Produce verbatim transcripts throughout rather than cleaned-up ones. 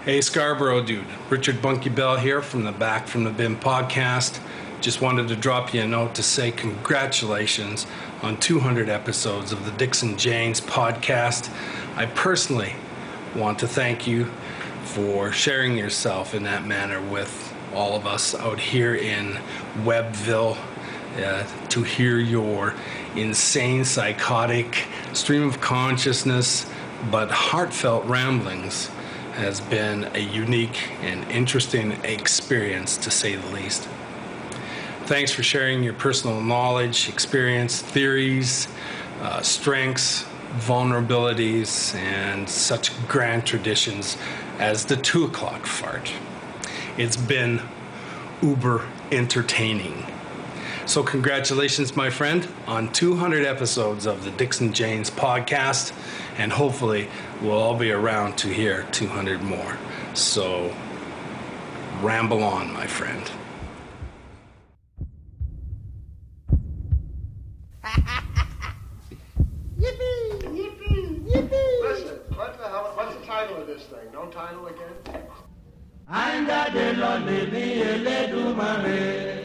Hey Scarborough dude, Richard Bunky Bell here from the Back from the Bin podcast. Just wanted to drop you a note to say congratulations on two hundred episodes of the Dixon Janes podcast. I personally want to thank you for sharing yourself in that manner with all of us out here in Webbville, uh, to hear your insane, psychotic stream of consciousness, but heartfelt ramblings has been a unique and interesting experience, to say the least. Thanks for sharing your personal knowledge, experience, theories, uh, strengths, vulnerabilities, and such grand traditions as the two o'clock fart. It's been uber entertaining. So congratulations, my friend, on two hundred episodes of the Dixon Janes podcast, and hopefully we'll all be around to hear two hundred more. So ramble on, my friend. Yippee! Yippee! Yippee! Listen, what the hell, what's the title of this thing? No title again? Anda de lo levi ele du mare.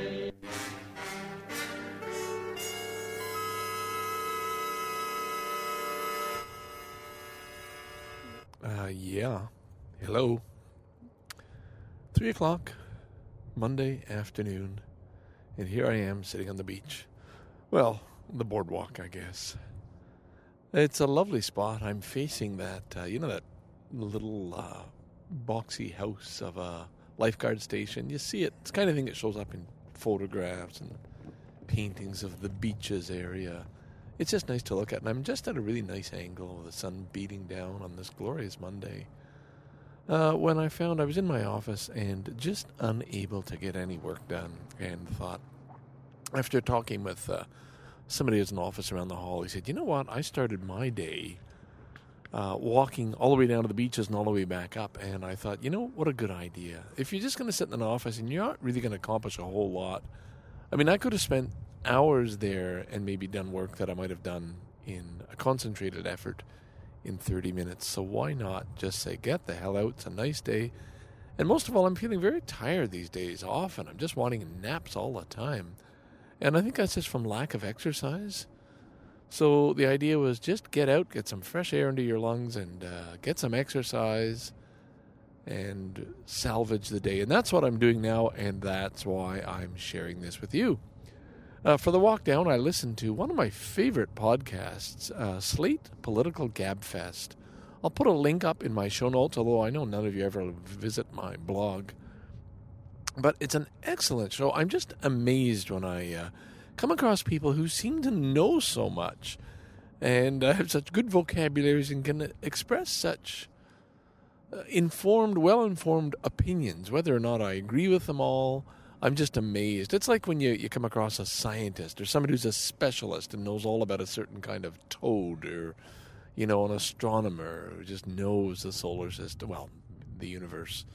Uh, yeah. Hello. Three o'clock, Monday afternoon, and here I am sitting on the beach. Well, the boardwalk, I guess. It's a lovely spot. I'm facing that, uh, you know, that little uh, boxy house of a lifeguard station. You see it. It's the kind of thing that shows up in photographs and paintings of the beaches area. It's just nice to look at, and I'm just at a really nice angle with the sun beating down on this glorious Monday. Uh, when I found I was in my office and just unable to get any work done, and thought, after talking with uh, somebody who's in the office around the hall, he said, you know what, I started my day uh, walking all the way down to the beaches and all the way back up, and I thought, you know, what a good idea. If you're just going to sit in an office and you're not really going to accomplish a whole lot, I mean, I could have spent hours there and maybe done work that I might have done in a concentrated effort in thirty minutes. So why not just say, get the hell out, it's a nice day. And most of all, I'm feeling very tired these days often. I'm just wanting naps all the time. And I think that's just from lack of exercise. So the idea was just get out, get some fresh air into your lungs, and uh, get some exercise and salvage the day. And that's what I'm doing now, and that's why I'm sharing this with you. Uh, for the walk down, I listened to one of my favorite podcasts, uh, Slate Political Gabfest. I'll put a link up in my show notes, although I know none of you ever visit my blog. But it's an excellent show. I'm just amazed when I uh, come across people who seem to know so much and uh, have such good vocabularies and can express such uh, informed, well-informed opinions, whether or not I agree with them all. I'm just amazed. It's like when you, you come across a scientist or somebody who's a specialist and knows all about a certain kind of toad, or, you know, an astronomer who just knows the solar system, well, the universe,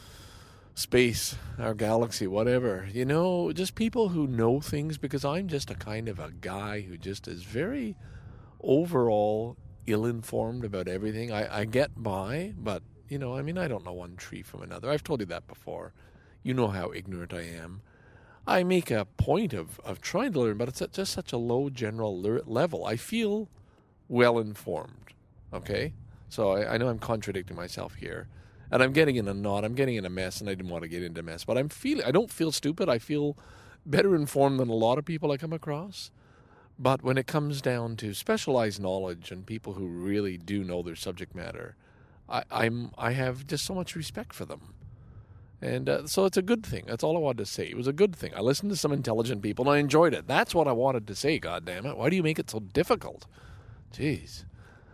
space, our galaxy, whatever. You know, just people who know things, because I'm just a kind of a guy who just is very overall ill-informed about everything. I, I get by, but, you know, I mean, I don't know one tree from another. I've told you that before. You know how ignorant I am. I make a point of, of trying to learn, but it's at just such a low general le- level. I feel well-informed, okay? So I, I know I'm contradicting myself here. And I'm getting in a knot. I'm getting in a mess, and I didn't want to get into a mess. But I'm feeling, I don't feel stupid. I feel better informed than a lot of people I come across. But when it comes down to specialized knowledge and people who really do know their subject matter, I, I'm I have just so much respect for them. And uh, so it's a good thing. That's all I wanted to say. It was a good thing. I listened to some intelligent people, and I enjoyed it. That's what I wanted to say, goddammit. Why do you make it so difficult? Jeez.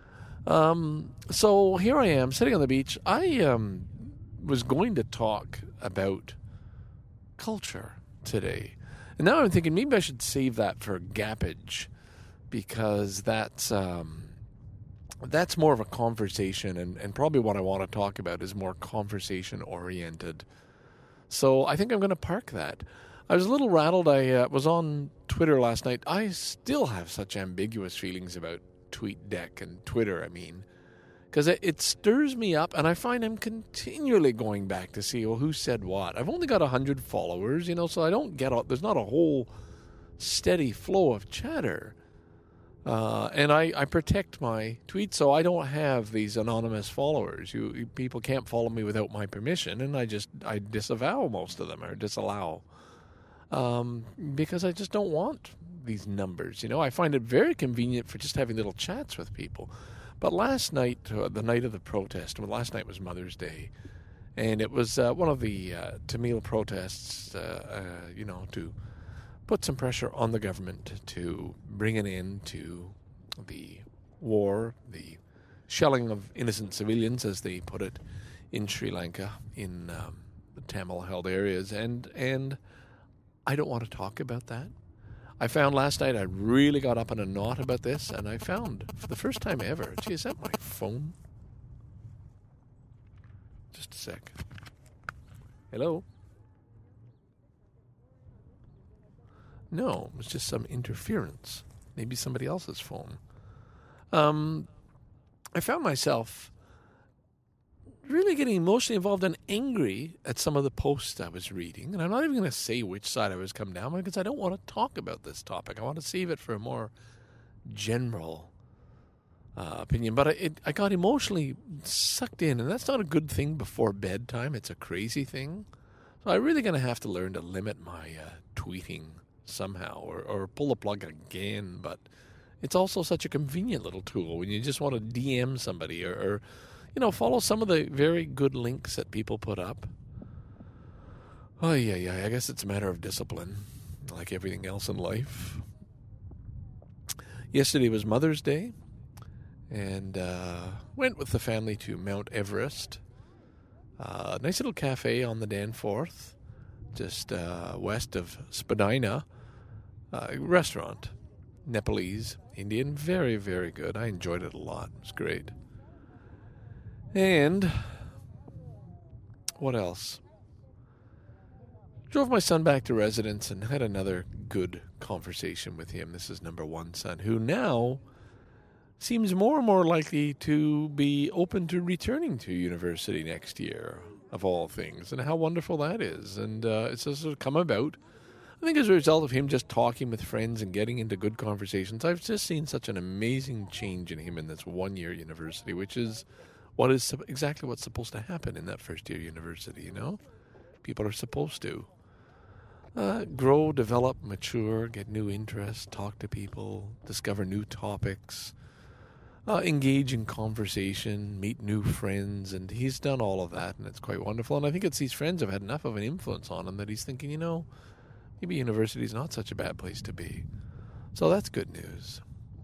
Um, so here I am, sitting on the beach. I um, was going to talk about culture today. And now I'm thinking maybe I should save that for gappage, because that's... Um, That's more of a conversation, and, and probably what I want to talk about is more conversation-oriented. So I think I'm going to park that. I was a little rattled. I uh, was on Twitter last night. I still have such ambiguous feelings about TweetDeck and Twitter, I mean. Because it, it stirs me up, and I find I'm continually going back to see, well, who said what. I've only got one hundred followers, you know, so I don't get, a, there's not a whole steady flow of chatter. Uh, and I, I protect my tweets, so I don't have these anonymous followers. You, you people can't follow me without my permission, and I just, I disavow most of them, or disallow. Um, because I just don't want these numbers, you know. I find it very convenient for just having little chats with people. But last night, uh, the night of the protest, well, last night was Mother's Day, and it was uh, one of the uh, Tamil protests, uh, uh, you know, to put some pressure on the government to bring an end to the war, the shelling of innocent civilians, as they put it, in Sri Lanka, in um, the Tamil-held areas. And, and I don't want to talk about that. I found last night I really got up in a knot about this, and I found, for the first time ever, gee, is that my phone? Just a sec. Hello? No, it was just some interference. Maybe somebody else's phone. Um, I found myself really getting emotionally involved and angry at some of the posts I was reading. And I'm not even going to say which side I was coming down on, because I don't want to talk about this topic. I want to save it for a more general uh, opinion. But I, it, I got emotionally sucked in, and that's not a good thing before bedtime. It's a crazy thing. So I'm really going to have to learn to limit my uh, tweeting somehow, or, or pull the plug again. But it's also such a convenient little tool when you just want to D M somebody, or, or you know, follow some of the very good links that people put up. Oh, yeah, yeah, I guess it's a matter of discipline, like everything else in life. Yesterday was Mother's Day, and uh, went with the family to Mount Everest. Uh, nice little cafe on the Danforth, just uh, west of Spadina. Uh, restaurant, Nepalese, Indian, very, very good. I enjoyed it a lot. It was great. And what else? Drove my son back to residence and had another good conversation with him. This is number one son, who now seems more and more likely to be open to returning to university next year, of all things, and how wonderful that is. And uh, it's just sort of come about, I think, as a result of him just talking with friends and getting into good conversations. I've just seen such an amazing change in him in this one-year university, which is what is exactly what's supposed to happen in that first-year university, you know? People are supposed to uh, grow, develop, mature, get new interests, talk to people, discover new topics, uh, engage in conversation, meet new friends, and he's done all of that, and it's quite wonderful. And I think it's these friends have had enough of an influence on him that he's thinking, you know, maybe university is not such a bad place to be. So that's good news.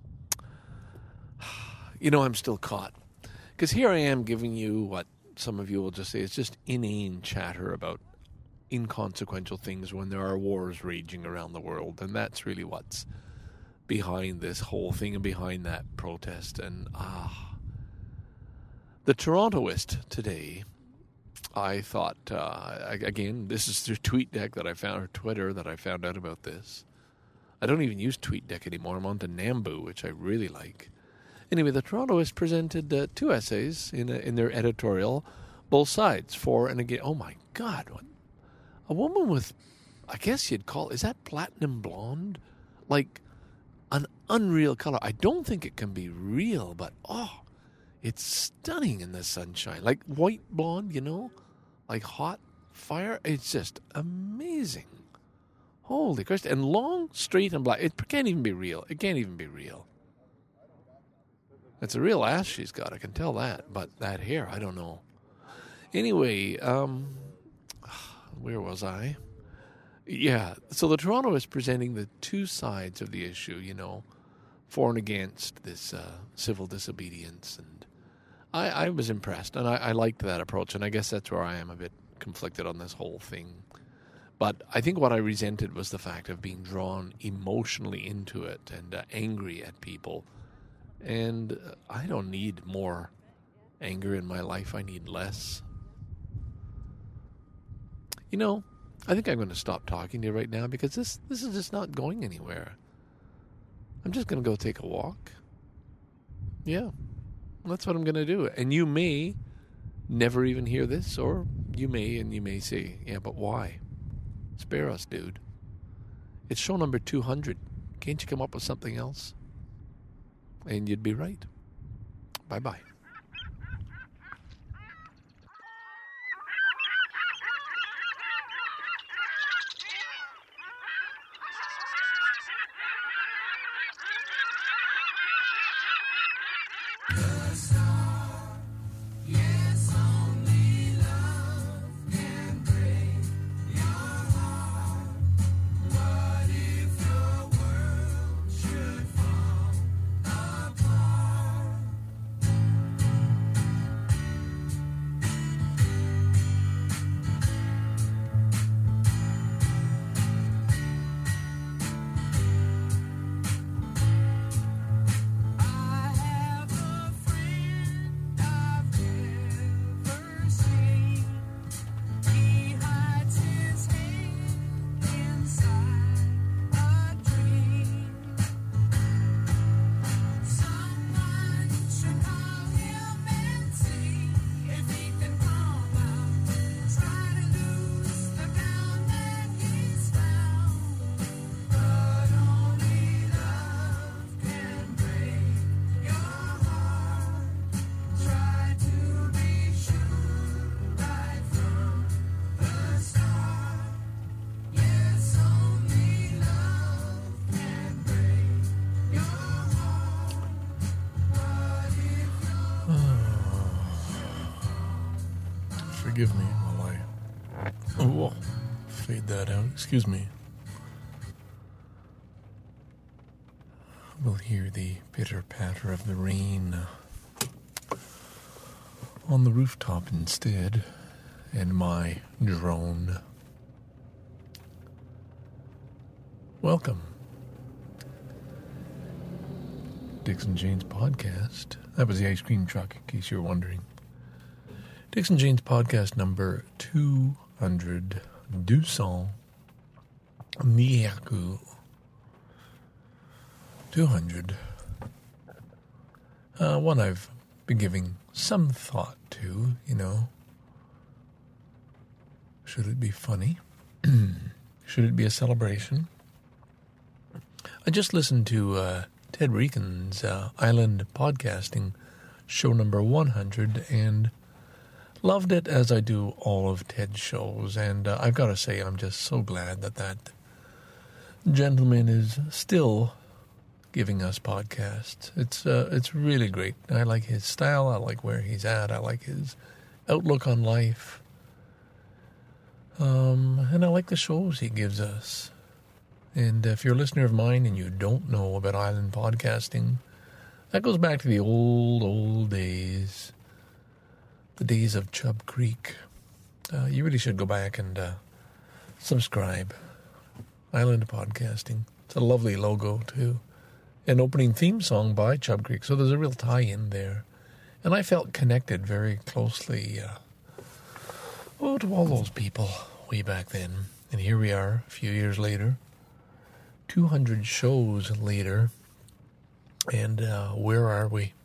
You know, I'm still caught. Because here I am giving you what some of you will just say is just inane chatter about inconsequential things when there are wars raging around the world. And that's really what's behind this whole thing and behind that protest. And, ah, the Torontoist today, I thought, uh, again, this is through TweetDeck that I found, or Twitter that I found out about this. I don't even use TweetDeck anymore. I'm on to Nambu, which I really like. Anyway, the Torontoist presented uh, two essays in a, in their editorial, both sides, for and against. Oh my God, what? A woman with, I guess you'd call, is that platinum blonde? Like an unreal color. I don't think it can be real, but oh, it's stunning in the sunshine. Like white blonde, you know, like hot fire. It's just amazing. Holy Christ. And long, straight, and black. It can't even be real. It can't even be real. It's a real ass she's got, I can tell that. But that hair, I don't know. Anyway, um, where was I? Yeah, so the Toronto is presenting the two sides of the issue, you know, for and against this uh, civil disobedience. And I, I was impressed, and I, I liked that approach. And I guess that's where I am a bit conflicted on this whole thing. But I think what I resented was the fact of being drawn emotionally into it and uh, angry at people. And I don't need more anger in my life. I need less. You know, I think I'm going to stop talking to you right now because this, this is just not going anywhere. I'm just going to go take a walk. Yeah. That's what I'm going to do. And you may never even hear this, or you may, and you may say, yeah, but why? Spare us, dude. It's show number two hundred. Can't you come up with something else? And you'd be right. Bye-bye. Forgive me while I oh, fade that out. Excuse me. We'll hear the pitter-patter of the rain on the rooftop instead, and my drone. Welcome. Dixon Jane's podcast. That was the ice cream truck, in case you're wondering. Dixon Jane's podcast number two hundred, deux cents, Miyaku. two hundred. Uh, one I've been giving some thought to, you know. Should it be funny? Should it be a celebration? I just listened to uh, Ted Reekin's uh, Island Podcasting show number one hundred and loved it, as I do all of Ted's shows. And uh, I've got to say, I'm just so glad that that gentleman is still giving us podcasts. It's uh, it's really great. I like his style. I like where he's at. I like his outlook on life. Um, and I like the shows he gives us. And if you're a listener of mine and you don't know about Island Podcasting, that goes back to the old, old days. The days of Chub Creek. Uh, you really should go back and uh, subscribe. Island Podcasting. It's a lovely logo, too. An opening theme song by Chub Creek, so there's a real tie-in there. And I felt connected very closely uh, oh, to all those people way back then. And here we are, a few years later. two hundred shows later. And uh, where are we?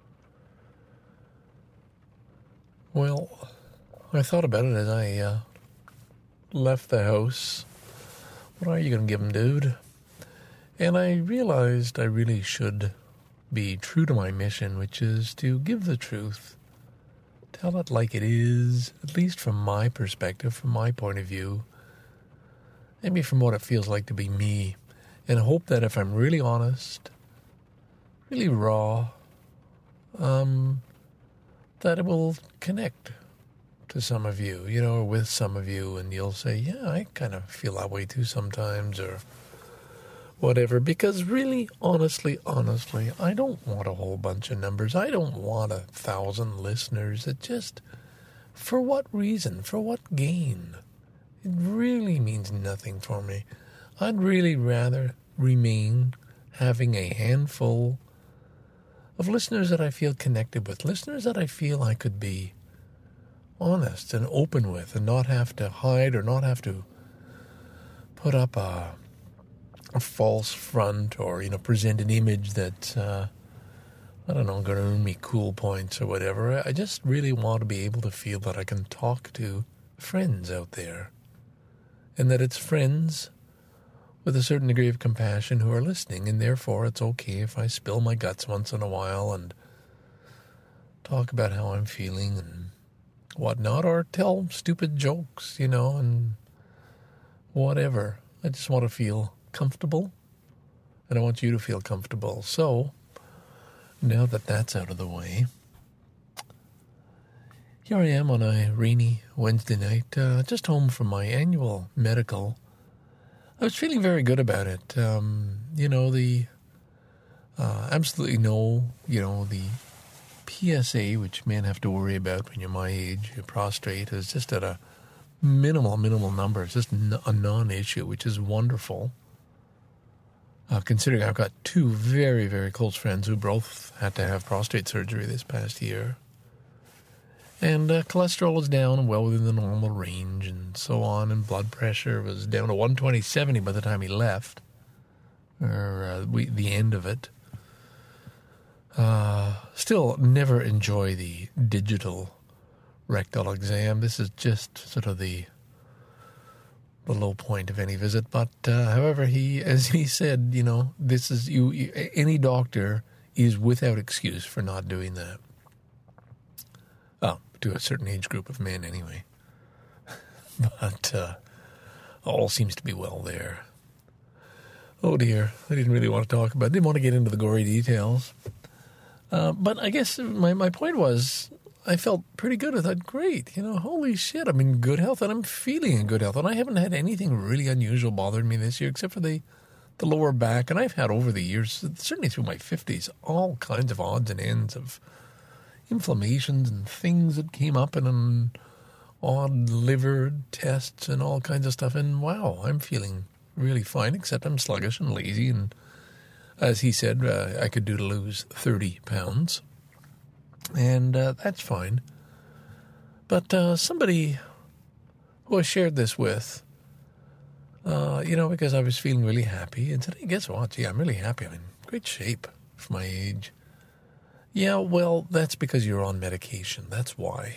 Well, I thought about it as I uh, left the house. What are you going to give him, dude? And I realized I really should be true to my mission, which is to give the truth. Tell it like it is, at least from my perspective, from my point of view. Maybe from what it feels like to be me. And hope that if I'm really honest, really raw, um... that it will connect to some of you, you know, or with some of you, and you'll say, yeah, I kind of feel that way too sometimes, or whatever, because really, honestly, honestly, I don't want a whole bunch of numbers. I don't want a thousand listeners. It just, for what reason? For what gain? It really means nothing for me. I'd really rather remain having a handful of listeners that I feel connected with, listeners that I feel I could be honest and open with and not have to hide or not have to put up a, a false front or, you know, present an image that uh, I don't know, going to earn me cool points or whatever. I just really want to be able to feel that I can talk to friends out there. And that it's friends with a certain degree of compassion who are listening. And therefore, it's okay if I spill my guts once in a while and talk about how I'm feeling and whatnot. Or tell stupid jokes, you know, and whatever. I just want to feel comfortable. And I want you to feel comfortable. So, now that that's out of the way, here I am on a rainy Wednesday night, uh, just home from my annual medical. I was feeling very good about it. Um, you know, the uh, absolutely no, you know, the P S A, which men have to worry about when you're my age, your prostate, is just at a minimal, minimal number. It's just a non-issue, which is wonderful. Uh, considering I've got two very, very close friends who both had to have prostate surgery this past year. And uh, cholesterol was down and well within the normal range and so on. And blood pressure was down to one twenty seventy by the time he left, or uh, we, the end of it. Uh, still never enjoy the digital rectal exam. This is just sort of the... the low point of any visit. But, uh, however, he, as he said, you know, this is, you, you, any doctor is without excuse for not doing that. Oh, to a certain age group of men anyway. But, uh, all seems to be well there. Oh dear, I didn't really want to talk about it. Didn't want to get into the gory details. Uh, but I guess my, my point was, I felt pretty good. I thought, great, you know, holy shit, I'm in good health, and I'm feeling in good health. And I haven't had anything really unusual bothering me this year, except for the, the lower back. And I've had over the years, certainly through my fifties, all kinds of odds and ends of inflammations and things that came up in an odd liver tests and all kinds of stuff. And wow, I'm feeling really fine, except I'm sluggish and lazy. And as he said, uh, I could do to lose thirty pounds. And uh, that's fine. But uh, somebody who I shared this with, uh, you know, because I was feeling really happy, and said, hey, guess what? Gee, I'm really happy. I'm in great shape for my age. Yeah, well, that's because you're on medication. That's why.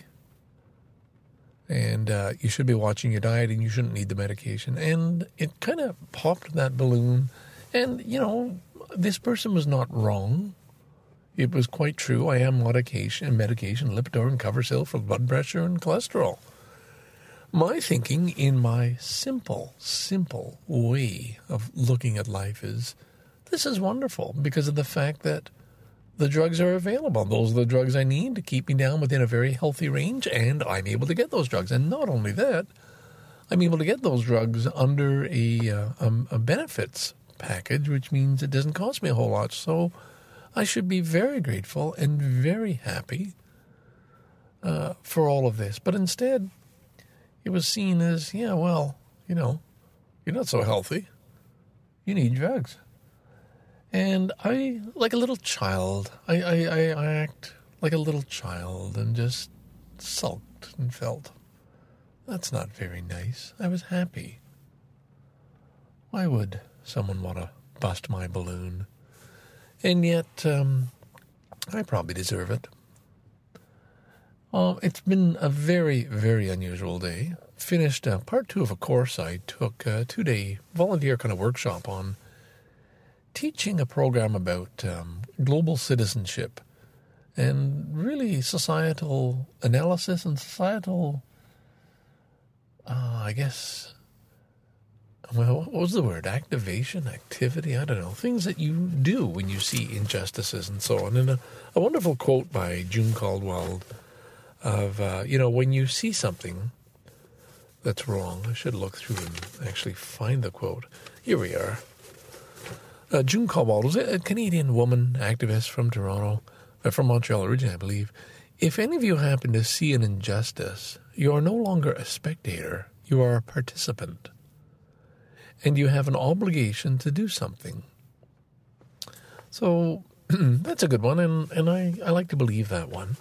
And uh, you should be watching your diet, and you shouldn't need the medication. And it kind of popped that balloon. And, you know, this person was not wrong. It was quite true. I am medication, medication, Lipitor and Coversil for blood pressure and cholesterol. My thinking in my simple, simple way of looking at life is, this is wonderful because of the fact that the drugs are available. Those are the drugs I need to keep me down within a very healthy range, and I'm able to get those drugs. And not only that, I'm able to get those drugs under a, uh, um, a benefits package, which means it doesn't cost me a whole lot. So I should be very grateful and very happy uh, for all of this. But instead, it was seen as, yeah, well, you know, you're not so healthy. You need drugs. And I, like a little child, I, I, I, I act like a little child and just sulked and felt, that's not very nice. I was happy. Why would someone want to bust my balloon? And yet, um, I probably deserve it. Uh, it's been a very, very unusual day. Finished uh, part two of a course I took, a two-day volunteer kind of workshop on teaching a program about um, global citizenship and really societal analysis and societal, uh, I guess, well, what was the word? Activation, activity, I don't know. Things that you do when you see injustices and so on. And a, a wonderful quote by June Caldwell of, uh, you know, when you see something that's wrong, I should look through and actually find the quote. Here we are. Uh, June Caldwell was a Canadian woman activist from Toronto, uh, from Montreal originally, I believe. If any of you happen to see an injustice, you are no longer a spectator. You are a participant. And you have an obligation to do something. So that's a good one, and, and I, I like to believe that one.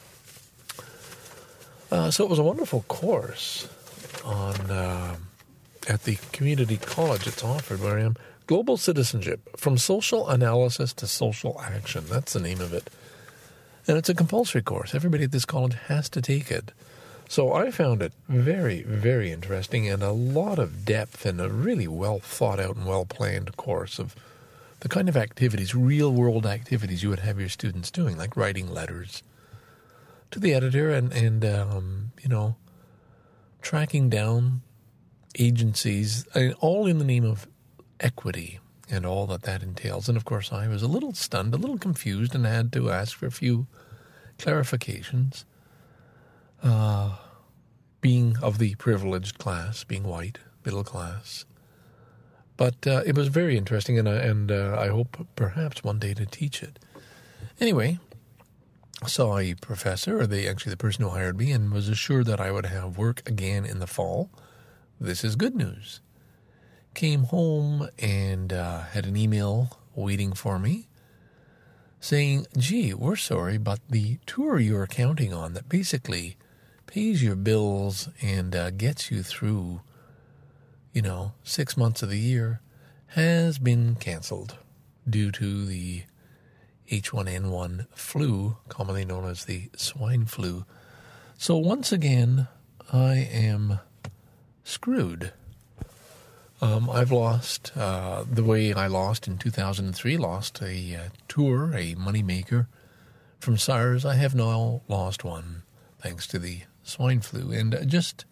Uh, so it was a wonderful course on uh, at the community college it's offered where I am. Global Citizenship, From Social Analysis to Social Action. That's the name of it. And it's a compulsory course. Everybody at this college has to take it. So I found it very, very interesting and a lot of depth and a really well thought out and well planned course of the kind of activities, real world activities you would have your students doing, like writing letters to the editor and, and um, you know, tracking down agencies, I mean, all in the name of equity and all that that entails. And, of course, I was a little stunned, a little confused, and had to ask for a few clarifications. Uh, being of the privileged class, being white, middle class. But uh, it was very interesting, and, uh, and uh, I hope perhaps one day to teach it. Anyway, I saw a professor, or the, actually the person who hired me, and was assured that I would have work again in the fall. This is good news. Came home and uh, had an email waiting for me saying, gee, we're sorry, but the tour you're counting on that basically pays your bills and uh, gets you through, you know, six months of the year has been canceled due to the H one N one flu, commonly known as the swine flu. So once again, I am screwed. Um, I've lost, uh, the way I lost in two thousand three, lost a uh, tour, a moneymaker from SARS. I have now lost one thanks to the swine flu. And uh, just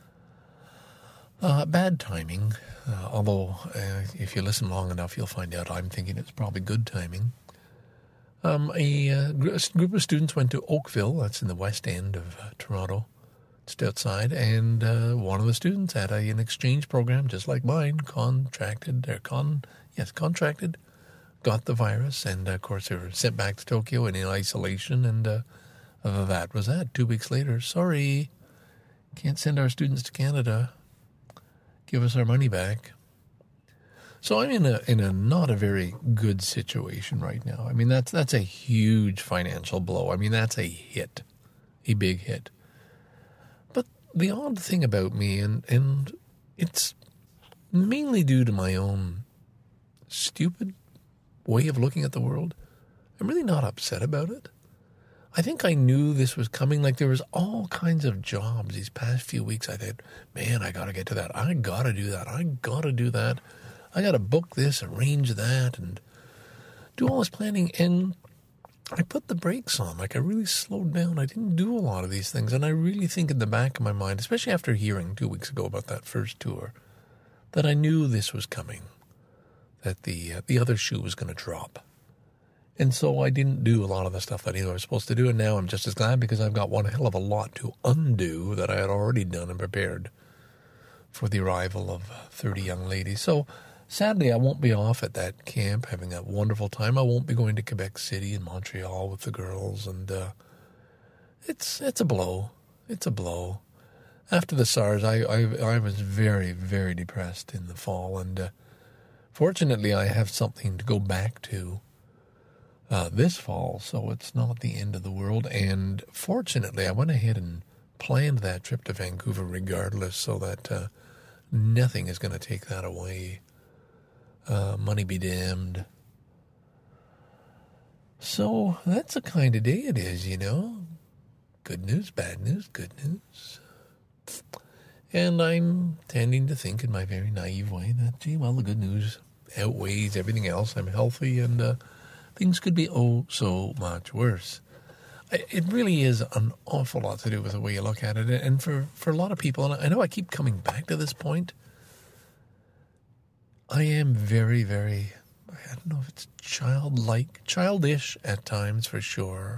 uh, bad timing, uh, although uh, if you listen long enough, you'll find out I'm thinking it's probably good timing. Um, a, uh, group of students went to Oakville, that's in the west end of uh, Toronto, just outside, and uh, one of the students had a, an exchange program just like mine, contracted, or con, yes, contracted, got the virus, and uh, of course they were sent back to Tokyo and in isolation, and uh, uh, that was that. Two weeks later, sorry, can't send our students to Canada, give us our money back. So I'm in a in a not a very good situation right now. I mean, that's that's a huge financial blow. I mean, that's a hit, a big hit. But the odd thing about me, and, and it's mainly due to my own stupid way of looking at the world, I'm really not upset about it. I think I knew this was coming. Like, there was all kinds of jobs these past few weeks. I thought, man, I got to get to that. I got to do that. I got to do that. I got to book this, arrange that, and do all this planning. And I put the brakes on. Like, I really slowed down. I didn't do a lot of these things. And I really think in the back of my mind, especially after hearing two weeks ago about that first tour, that I knew this was coming, that the uh, the other shoe was going to drop. And so I didn't do a lot of the stuff that I knew I was supposed to do. And now I'm just as glad because I've got one hell of a lot to undo that I had already done and prepared for the arrival of thirty young ladies. So sadly, I won't be off at that camp having a wonderful time. I won't be going to Quebec City and Montreal with the girls. And uh, it's it's a blow. It's a blow. After the SARS, I, I, I was very, very depressed in the fall. And uh, fortunately, I have something to go back to Uh, this fall, so it's not the end of the world. And fortunately, I went ahead and planned that trip to Vancouver regardless, so that uh, nothing is going to take that away. Uh, money be damned. So that's the kind of day it is, you know. Good news, bad news, good news. And I'm tending to think in my very naive way that, gee, well, the good news outweighs everything else. I'm healthy, and uh, things could be oh so much worse. It really is an awful lot to do with the way you look at it. And for, for a lot of people, and I know I keep coming back to this point, I am very, very, I don't know if it's childlike, childish at times for sure.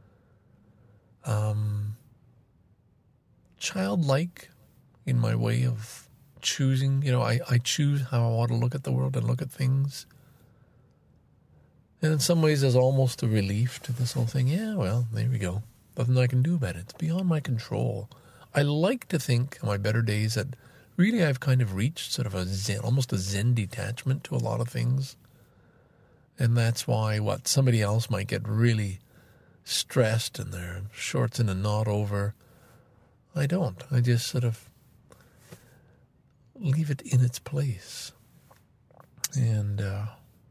Um, childlike in my way of choosing, you know, I, I choose how I want to look at the world and look at things. And in some ways, there's almost a relief to this whole thing. Yeah, well, there we go. Nothing I can do about it. It's beyond my control. I like to think on my better days that really I've kind of reached sort of a zen, almost a zen detachment to a lot of things. And that's why, what, somebody else might get really stressed and their shorts in a knot over. I don't. I just sort of leave it in its place. And uh,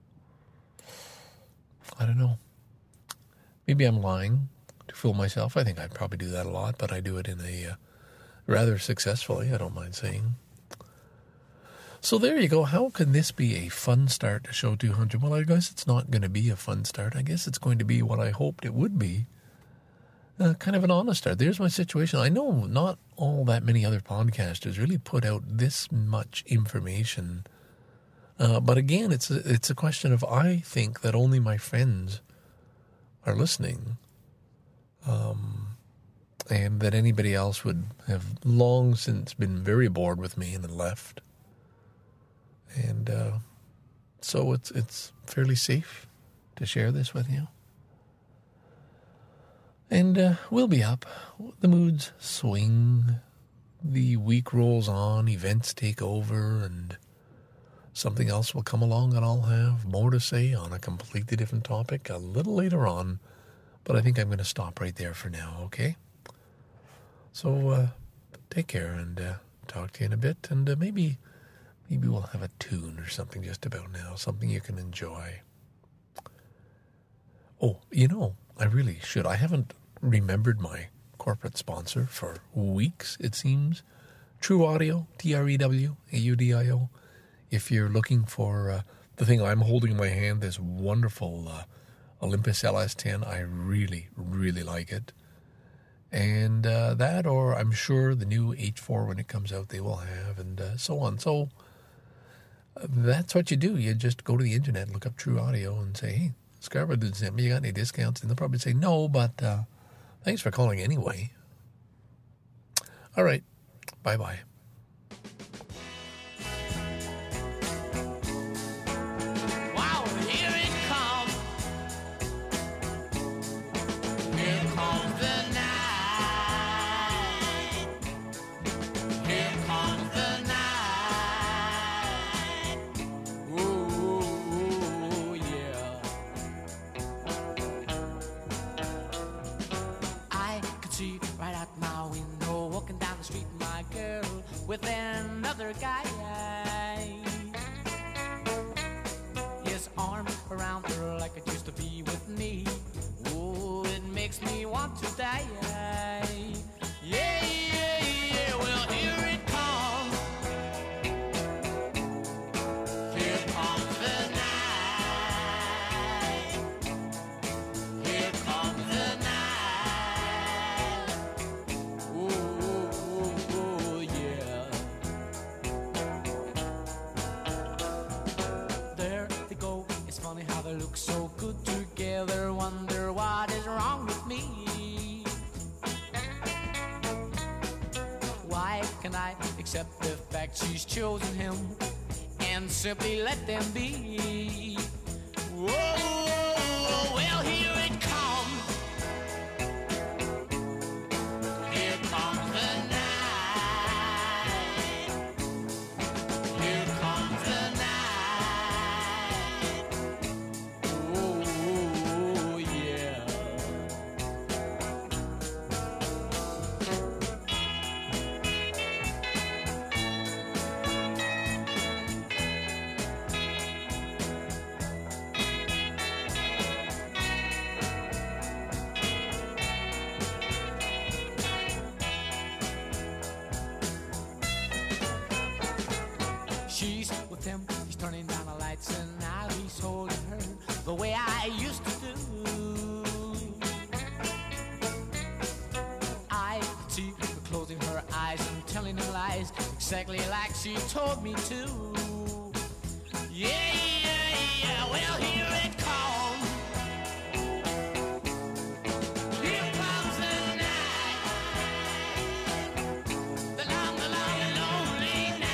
I don't know. Maybe I'm lying to fool myself. I think I'd probably do that a lot, but I do it in a uh, rather successfully, I don't mind saying. So there you go. How can this be a fun start to show two hundred? Well, I guess it's not going to be a fun start. I guess it's going to be what I hoped it would be. Uh, kind of an honest start. There's my situation. I know not all that many other podcasters really put out this much information. Uh, but again, it's a, it's a question of, I think that only my friends are listening. Um, and that anybody else would have long since been very bored with me and left. And uh, so it's it's fairly safe to share this with you. And uh, we'll be up. The moods swing. The week rolls on. Events take over. And something else will come along, and I'll have more to say on a completely different topic a little later on. But I think I'm going to stop right there for now, okay? So uh, take care, and uh, talk to you in a bit. And uh, maybe... Maybe we'll have a tune or something just about now, something you can enjoy. Oh, you know, I really should. I haven't remembered my corporate sponsor for weeks, it seems. True Audio, T R E W A U D I O. If you're looking for uh, the thing I'm holding in my hand, this wonderful uh, Olympus L S ten, I really, really like it. And uh, that, or I'm sure the new H four when it comes out, they will have, and uh, so on. So uh, that's what you do. You just go to the internet, look up True Audio, and say, hey, Scarborough didn't send me. You got any discounts? And they'll probably say, no, but uh, thanks for calling anyway. All right. Bye-bye. With another guy, his arm around her like it used to be with me. Oh, it makes me want to die. Yeah, yeah, yeah. Well, here it comes. Here comes the night. Here comes the night. Ooh, ooh, ooh, yeah. Funny how they look so good together. Wonder what is wrong with me. Why can I accept the fact she's chosen him and simply let them be? Whoa, well, here it comes. Here comes the night. Here comes the night. She's with him, he's turning down the lights, and now he's holding her the way I used to do. I could see her closing her eyes and telling him lies, exactly like she told me to. Yeah, yeah, yeah, well, here it comes. Here comes the night. The long, the long and lonely night.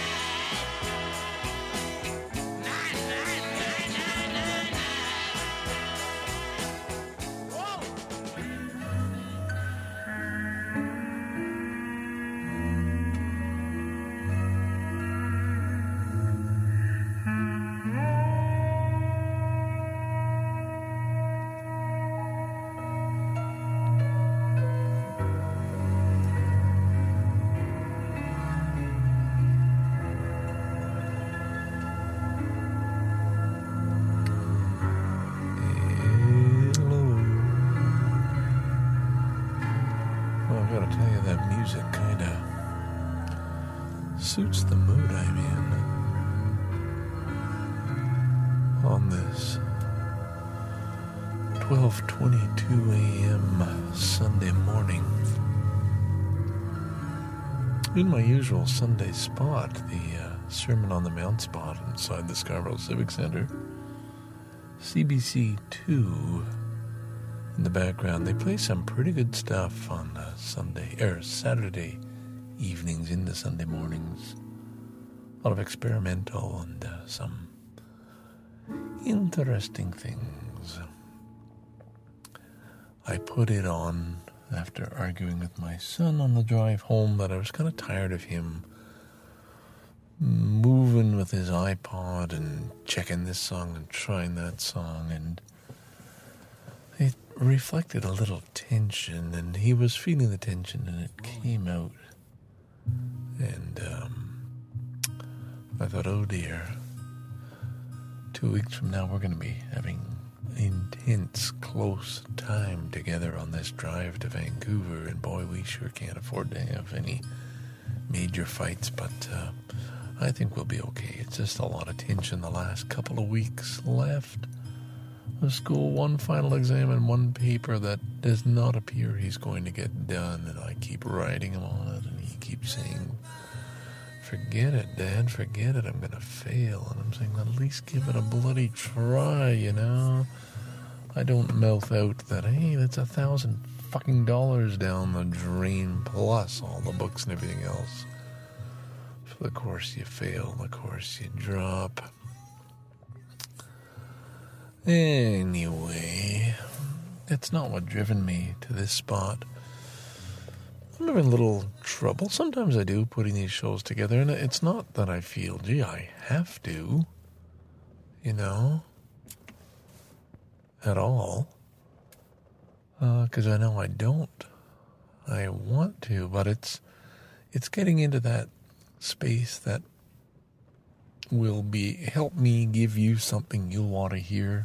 suits the mood I'm in on this twelve twenty-two a.m. Sunday morning. In my usual Sunday spot, the uh, Sermon on the Mount spot inside the Scarborough Civic Center, C B C two in the background. They play some pretty good stuff on uh, Sunday, or Saturday evenings into Sunday mornings. A lot of experimental and uh, some interesting things. I put it on after arguing with my son on the drive home that I was kind of tired of him moving with his iPod and checking this song and trying that song, and it reflected a little tension, and he was feeling the tension, and it came out. And um, I thought, oh dear, two weeks from now we're going to be having intense, close time together on this drive to Vancouver, and boy, we sure can't afford to have any major fights, but uh, I think we'll be okay. It's just a lot of tension the last couple of weeks left. The school, one final exam and one paper that does not appear he's going to get done, and I keep writing him on it, and he keeps saying, forget it, Dad, forget it, I'm going to fail. And I'm saying, at least give it a bloody try, you know? I don't mouth out that, hey, that's a thousand fucking dollars down the drain, plus all the books and everything else. For the course you fail, the course you drop. Anyway, that's not what driven me to this spot. I'm having a little trouble. Sometimes I do, putting these shows together, and it's not that I feel, gee, I have to, you know, at all, because uh, I know I don't. I want to, but it's it's getting into that space that will be help me give you something you'll want to hear,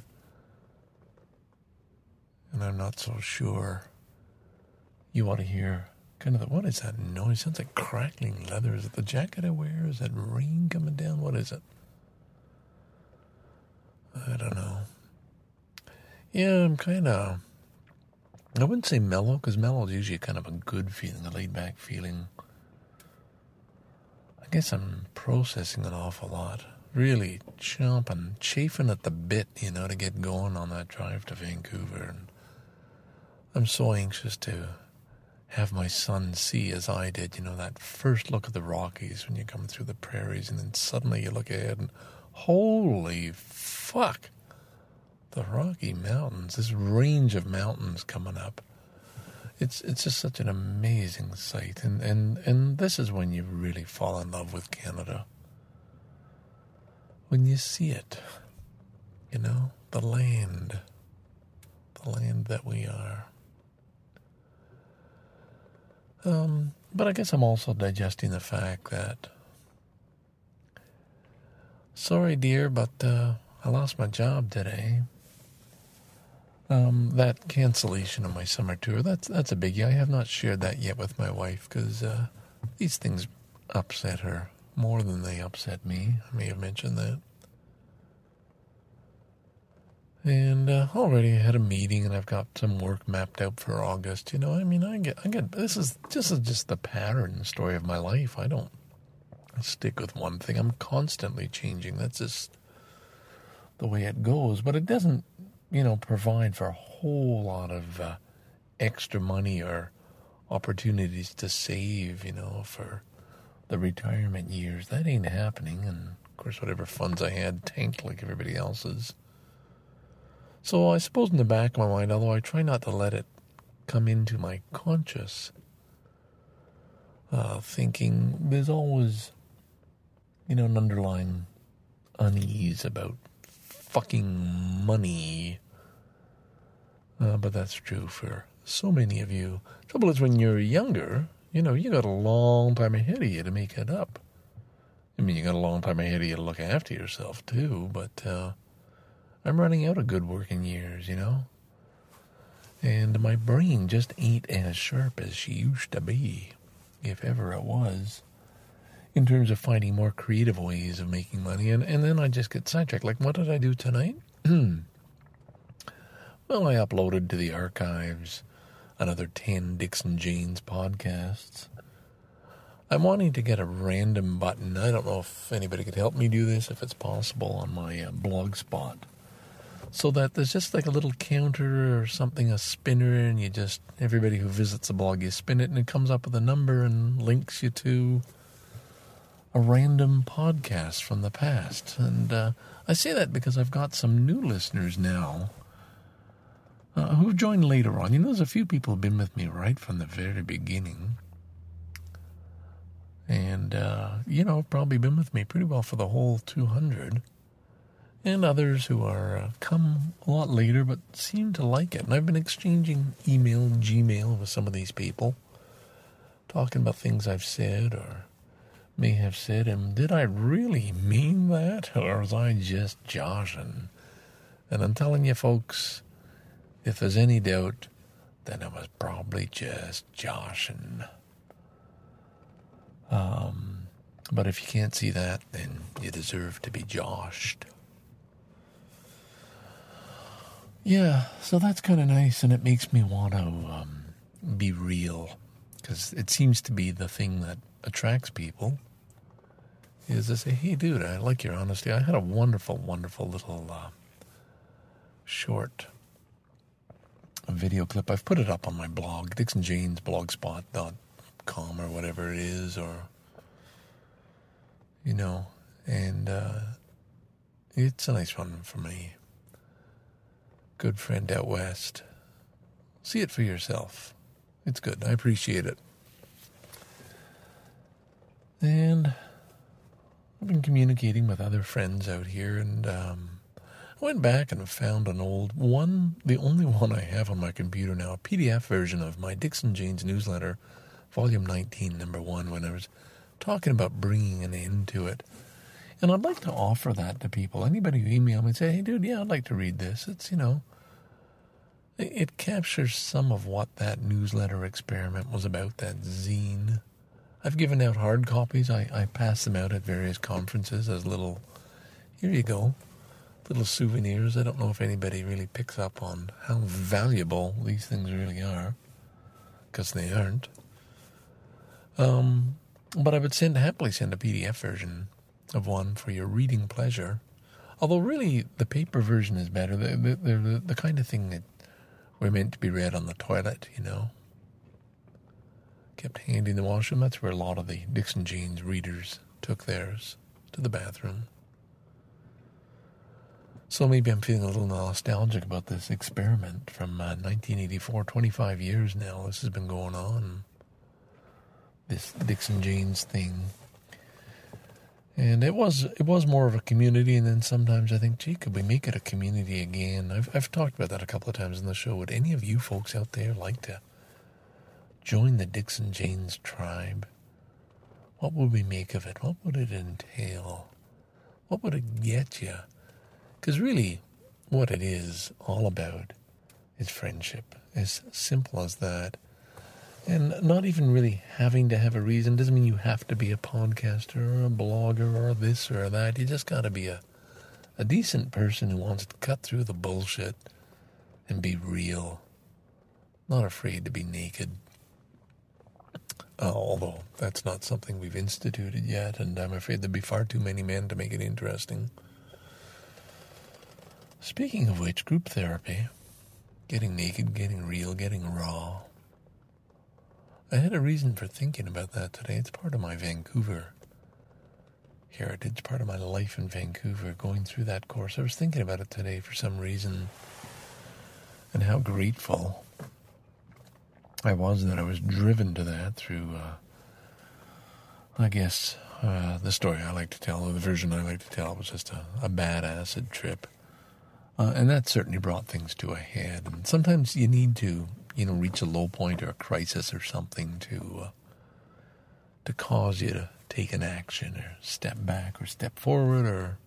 and I'm not so sure you want to hear. Kind of the, what is that noise? Sounds like crackling leather. Is it the jacket I wear? Is that rain coming down? What is it? I don't know. Yeah, I'm kind of, I wouldn't say mellow, because mellow is usually kind of a good feeling, a laid-back feeling. I guess I'm processing an awful lot. Really chomping, chafing at the bit, you know, to get going on that drive to Vancouver. And I'm so anxious to have my son see, as I did, you know, that first look at the Rockies when you come through the prairies, and then suddenly you look ahead and holy fuck, the Rocky Mountains, this range of mountains coming up. It's it's just such an amazing sight, and, and, and this is when you really fall in love with Canada. When you see it, you know, the land, the land that we are. Um, but I guess I'm also digesting the fact that, sorry, dear, but uh, I lost my job today. Um, that cancellation of my summer tour, that's that's a biggie. I have not shared that yet with my wife, because uh, these things upset her more than they upset me. I may have mentioned that. And uh, already I had a meeting, and I've got some work mapped out for August. You know, I mean, I get, I get. This is this is just the pattern story of my life. I don't stick with one thing. I'm constantly changing. That's just the way it goes. But it doesn't, you know, provide for a whole lot of uh, extra money or opportunities to save, you know, for the retirement years. That ain't happening. And of course, whatever funds I had tanked like everybody else's. So I suppose in the back of my mind, although I try not to let it come into my conscious uh, thinking, there's always, you know, an underlying unease about fucking money. Uh, but that's true for so many of you. Trouble is, when you're younger, you know, you got a long time ahead of you to make it up. I mean, you got a long time ahead of you to look after yourself, too, but uh, I'm running out of good working years, you know? And my brain just ain't as sharp as she used to be, if ever it was. in terms of finding more creative ways of making money. And, and then I just get sidetracked. Like, what did I do tonight? Well, I uploaded to the archives another ten Dixon Janes podcasts. I'm wanting to get a random button. I don't know if anybody could help me do this, if it's possible, on my uh, blog spot. So that there's just like a little counter or something, a spinner, and you just, everybody who visits the blog, you spin it and it comes up with a number and links you to a random podcast from the past. And uh, I say that because I've got some new listeners now uh, who've joined later on. You know, there's a few people who've been with me right from the very beginning. And, uh, you know, probably been with me pretty well for the whole two hundred. And others who are uh, come a lot later but seem to like it. And I've been exchanging email, Gmail with some of these people, talking about things I've said or may have said. And did I really mean that? Or was I just joshing? And I'm telling you, folks, if there's any doubt, then I was probably just joshing. Um, but if you can't see that, then you deserve to be joshed. Yeah, so that's kind of nice, and it makes me want to um, be real, because it seems to be the thing that attracts people, is to say, hey, dude, I like your honesty. I had a wonderful, wonderful little uh, short video clip. I've put it up on my blog, dixon janes blogspot dot com or whatever it is, or, you know, and uh, it's a nice one for me. Good friend out west. See it for yourself. It's good. I appreciate it. And I've been communicating with other friends out here, and um, I went back and found an old one, the only one I have on my computer now, a P D F version of my Dixon Janes newsletter, Volume nineteen, Number one, when I was talking about bringing an end to it. And I'd like to offer that to people. Anybody who email me and say, hey, dude, yeah, I'd like to read this. It's, you know, it, it captures some of what that newsletter experiment was about, that zine. I've given out hard copies. I, I pass them out at various conferences as little, here you go, little souvenirs. I don't know if anybody really picks up on how valuable these things really are, because they aren't. Um, but I would send happily send a P D F version of one for your reading pleasure. Although really the paper version is better. They're, they're the, the kind of thing that were meant to be read on the toilet, you know. Kept handy in the washroom. That's where a lot of the Dixon Janes readers took theirs, to the bathroom. So maybe I'm feeling a little nostalgic about this experiment from uh, nineteen eighty-four, twenty-five years now. This has been going on. This Dixon Janes thing. And it was it was more of a community, and then sometimes I think, gee, could we make it a community again? I've I've talked about that a couple of times in the show. Would any of you folks out there like to join the Dixon Janes tribe? What would we make of it? What would it entail? What would it get you? Because really, what it is all about is friendship. As simple as that. And not even really having to have a reason. Doesn't mean you have to be a podcaster or a blogger or this or that. You just got to be a, a decent person who wants to cut through the bullshit and be real. Not afraid to be naked. Uh, although that's not something we've instituted yet, and I'm afraid there'd be far too many men to make it interesting. Speaking of which, group therapy, getting naked, getting real, getting raw. I had a reason for thinking about that today. It's part of my Vancouver heritage, part of my life in Vancouver, going through that course. I was thinking about it today for some reason, and how grateful I was that I was driven to that through, uh, I guess, uh, the story I like to tell, or the version I like to tell, was just a, a bad acid trip. Uh, and that certainly brought things to a head. And sometimes you need to, you know, reach a low point or a crisis or something to uh, to cause you to take an action or step back or step forward or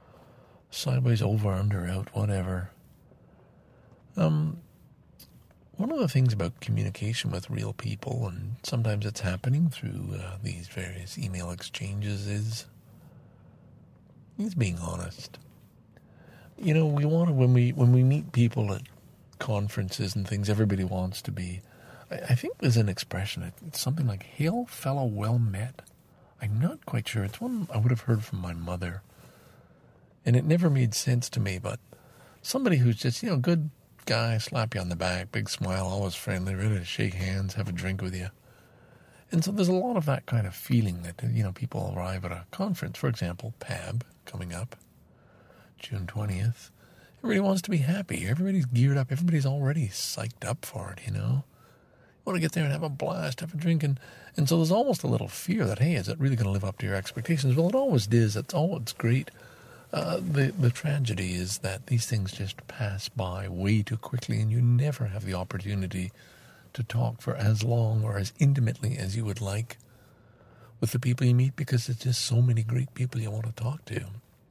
sideways, over, under, out, whatever. Um, one of the things about communication with real people, and sometimes it's happening through uh, these various email exchanges, is is being honest. You know, we want to, when we when we meet people at conferences and things, everybody wants to be, I, I think there's an expression, it's something like, hail fellow well met. I'm not quite sure. It's one I would have heard from my mother. And it never made sense to me, but somebody who's just, you know, good guy, slap you on the back, big smile, always friendly, ready to shake hands, have a drink with you. And so there's a lot of that kind of feeling that, you know, people arrive at a conference, for example, P A B, coming up, June twentieth. Everybody wants to be happy. Everybody's geared up. Everybody's already psyched up for it, you know. You want to get there and have a blast, have a drink. And, and so there's almost a little fear that, hey, is it really going to live up to your expectations? Well, it always is. It's all, it's great. Uh, the, the tragedy is that these things just pass by way too quickly, and you never have the opportunity to talk for as long or as intimately as you would like with the people you meet, because there's just so many great people you want to talk to.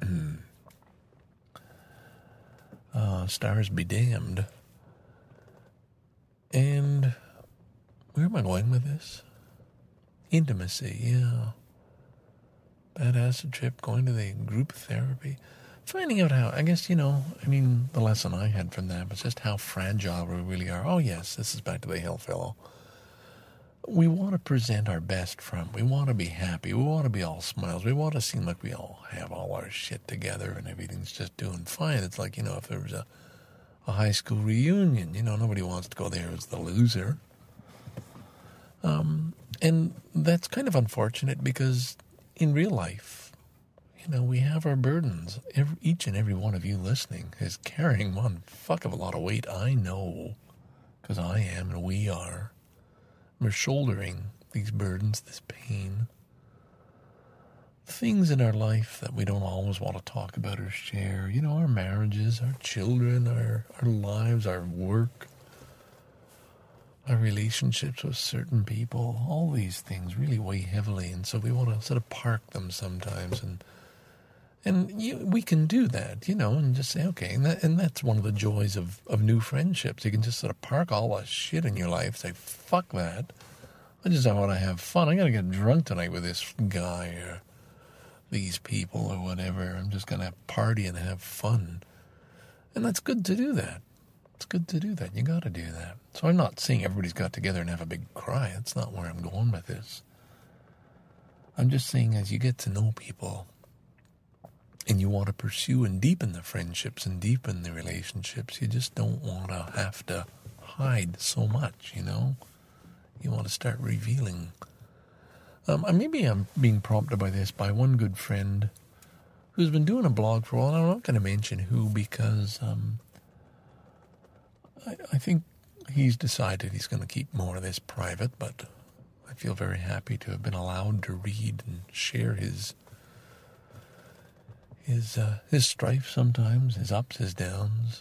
uh, stars be damned. And where am I going with this? Intimacy, yeah. Bad acid trip, going to the group therapy, finding out how, I guess, you know, I mean, the lesson I had from that was just how fragile we really are. Oh, yes, this is back to the Hail Fellow. We want to present our best front. We want to be happy. We want to be all smiles. We want to seem like we all have all our shit together and everything's just doing fine. It's like, you know, if there was a, a high school reunion, you know, nobody wants to go there as the loser. Um, and that's kind of unfortunate because in real life, you know, we have our burdens. Every, each and every one of you listening is carrying one fuck of a lot of weight. I know, because I am and we are. We're shouldering these burdens, this pain. Things in our life that we don't always want to talk about or share. You know, our marriages, our children, our, our lives, our work, our relationships with certain people, all these things really weigh heavily, and so we want to sort of park them sometimes, and and you, we can do that, you know, and just say, okay, and, that, and that's one of the joys of, of new friendships. You can just sort of park all the shit in your life, say, fuck that, I just want to have fun. I got to get drunk tonight with this guy or these people or whatever. I'm just going to party and have fun, and that's good to do that. It's good to do that. You got to do that. So I'm not saying everybody's got together and have a big cry. That's not where I'm going with this. I'm just saying as you get to know people and you want to pursue and deepen the friendships and deepen the relationships, you just don't want to have to hide so much, you know? You want to start revealing. Um, maybe I'm being prompted by this by one good friend who's been doing a blog for a while. I'm not going to mention who because... Um, I think he's decided he's going to keep more of this private, but I feel very happy to have been allowed to read and share his his uh, his strife sometimes, his ups, his downs.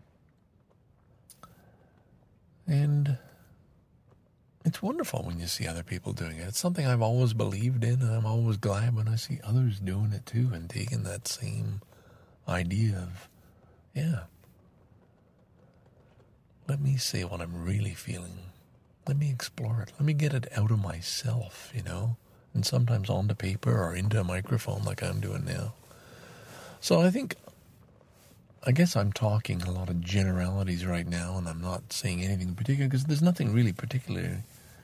And it's wonderful when you see other people doing it. It's something I've always believed in, and I'm always glad when I see others doing it too and taking that same idea of, yeah, let me say what I'm really feeling. Let me explore it. Let me get it out of myself, you know, and sometimes onto paper or into a microphone like I'm doing now. So I think, I guess I'm talking a lot of generalities right now, and I'm not saying anything particular because there's nothing really particularly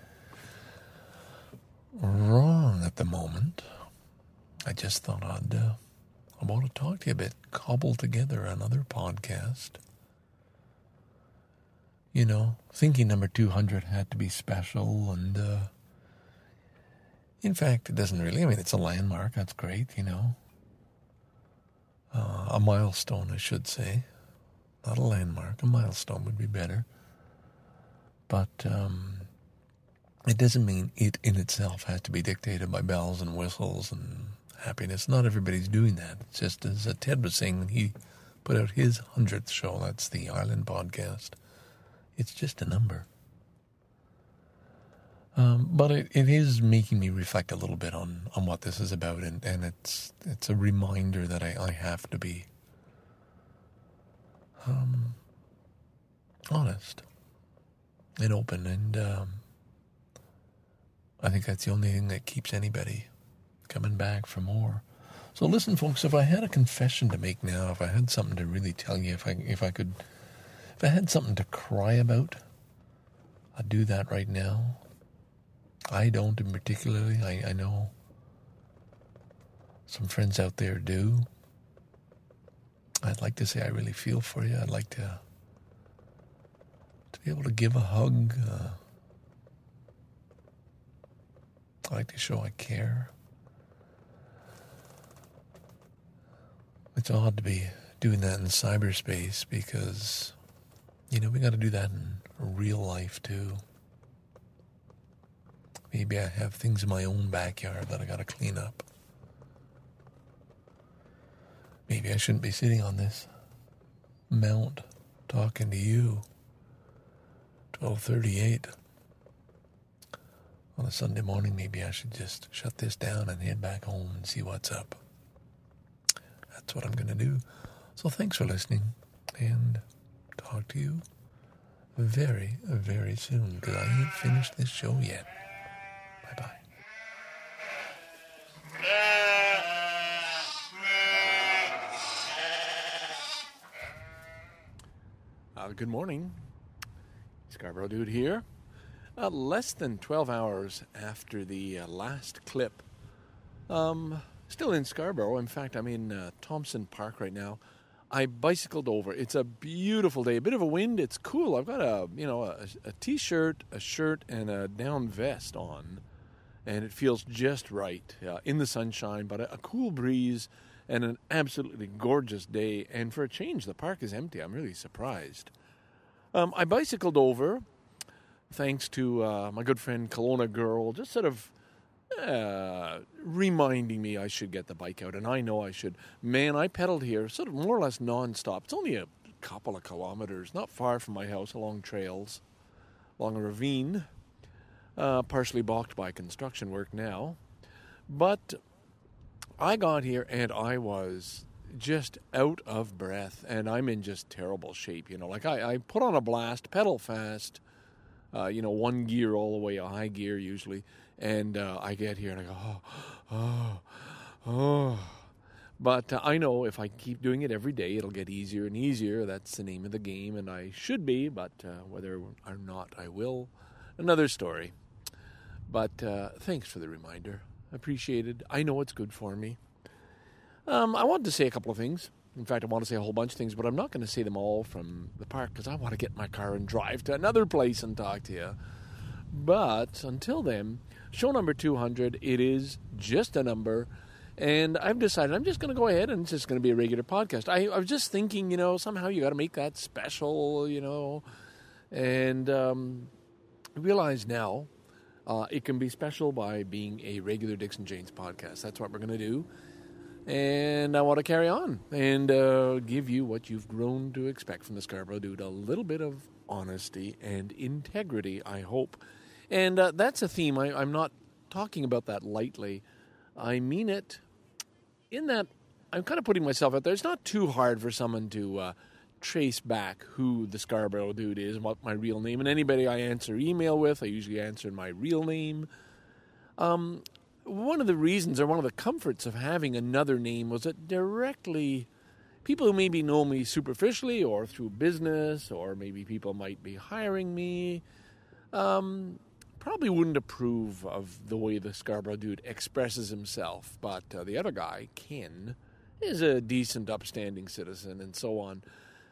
wrong at the moment. I just thought I'd, uh, I want to talk to you a bit, cobble together another podcast. You know, thinking number two hundred had to be special, and uh, in fact, it doesn't really. I mean, it's a landmark. That's great, you know. Uh, a milestone, I should say. Not a landmark. A milestone would be better. But um, it doesn't mean it in itself has to be dictated by bells and whistles and happiness. Not everybody's doing that. It's just as Ted was saying when he put out his hundredth show, that's the Island Podcast. It's just a number. Um, but it, it is making me reflect a little bit on, on what this is about, and, and it's it's a reminder that I, I have to be um, honest. and open, and um, I think that's the only thing that keeps anybody coming back for more. So listen, folks, if I had a confession to make now, if I had something to really tell you, if I if I could, if I had something to cry about, I'd do that right now. I don't in particularly. I, I know some friends out there do. I'd like to say I really feel for you. I'd like to to be able to give a hug. Uh, I'd like to show I care. It's odd to be doing that in cyberspace because, you know, we got to do that in real life too. Maybe I have things in my own backyard that I got to clean up. Maybe I shouldn't be sitting on this mount talking to you. twelve thirty-eight on a Sunday morning. Maybe I should just shut this down and head back home and see what's up. That's what I'm going to do. So thanks for listening, and talk to you very, very soon, because I ain't finished this show yet. Bye-bye. Uh, good morning. Scarborough Dude here. Uh, less than twelve hours after the uh, last clip. Um, still in Scarborough. In fact, I'm in uh, Thompson Park right now. I bicycled over. It's a beautiful day. A bit of a wind. It's cool. I've got a, you know, a, a t-shirt, a shirt, and a down vest on. And it feels just right uh, in the sunshine, but a, a cool breeze and an absolutely gorgeous day. And for a change, the park is empty. I'm really surprised. Um, I bicycled over, thanks to uh, my good friend Kelowna Girl, just sort of uh, reminding me I should get the bike out. And I know I should. Man, I pedaled here sort of more or less nonstop. It's only a couple of kilometers, not far from my house, along trails, along a ravine. Uh, partially blocked by construction work now. But I got here and I was just out of breath, and I'm in just terrible shape. You know, like I, I put on a blast, pedal fast, uh, you know, one gear all the way, a high gear usually, and uh, I get here and I go, oh, oh, oh. But uh, I know if I keep doing it every day, it'll get easier and easier. That's the name of the game, and I should be, but uh, whether or not I will, another story. But uh, thanks for the reminder. Appreciated. I know it's good for me. Um, I wanted to say a couple of things. In fact, I want to say a whole bunch of things, but I'm not going to say them all from the park because I want to get in my car and drive to another place and talk to you. But until then, show number two hundred, it is just a number. And I've decided I'm just going to go ahead and it's just going to be a regular podcast. I, I was just thinking, you know, somehow you got to make that special, you know. And um, I realize now, Uh, it can be special by being a regular Dixon Janes podcast. That's what we're going to do. And I want to carry on and uh, give you what you've grown to expect from the Scarborough Dude. A little bit of honesty and integrity, I hope. And uh, that's a theme. I, I'm not talking about that lightly. I mean it in that I'm kind of putting myself out there. It's not too hard for someone to uh, trace back who the Scarborough Dude is and what my real name, and anybody I answer email with, I usually answer in my real name. Um, one of the reasons or one of the comforts of having another name was that directly people who maybe know me superficially or through business, or maybe people might be hiring me, um, probably wouldn't approve of the way the Scarborough Dude expresses himself. But uh, the other guy, Ken, is a decent, upstanding citizen and so on.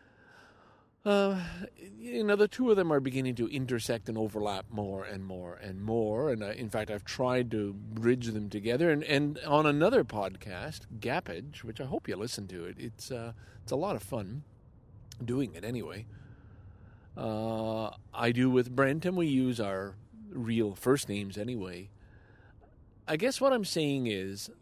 Uh, you know, the two of them are beginning to intersect and overlap more and more and more. And uh, in fact, I've tried to bridge them together. And, and on another podcast, Gappage, which I hope you listen to it, it's uh, it's a lot of fun doing it anyway. Uh, I do with Brent, and we use our real first names anyway. I guess what I'm saying is,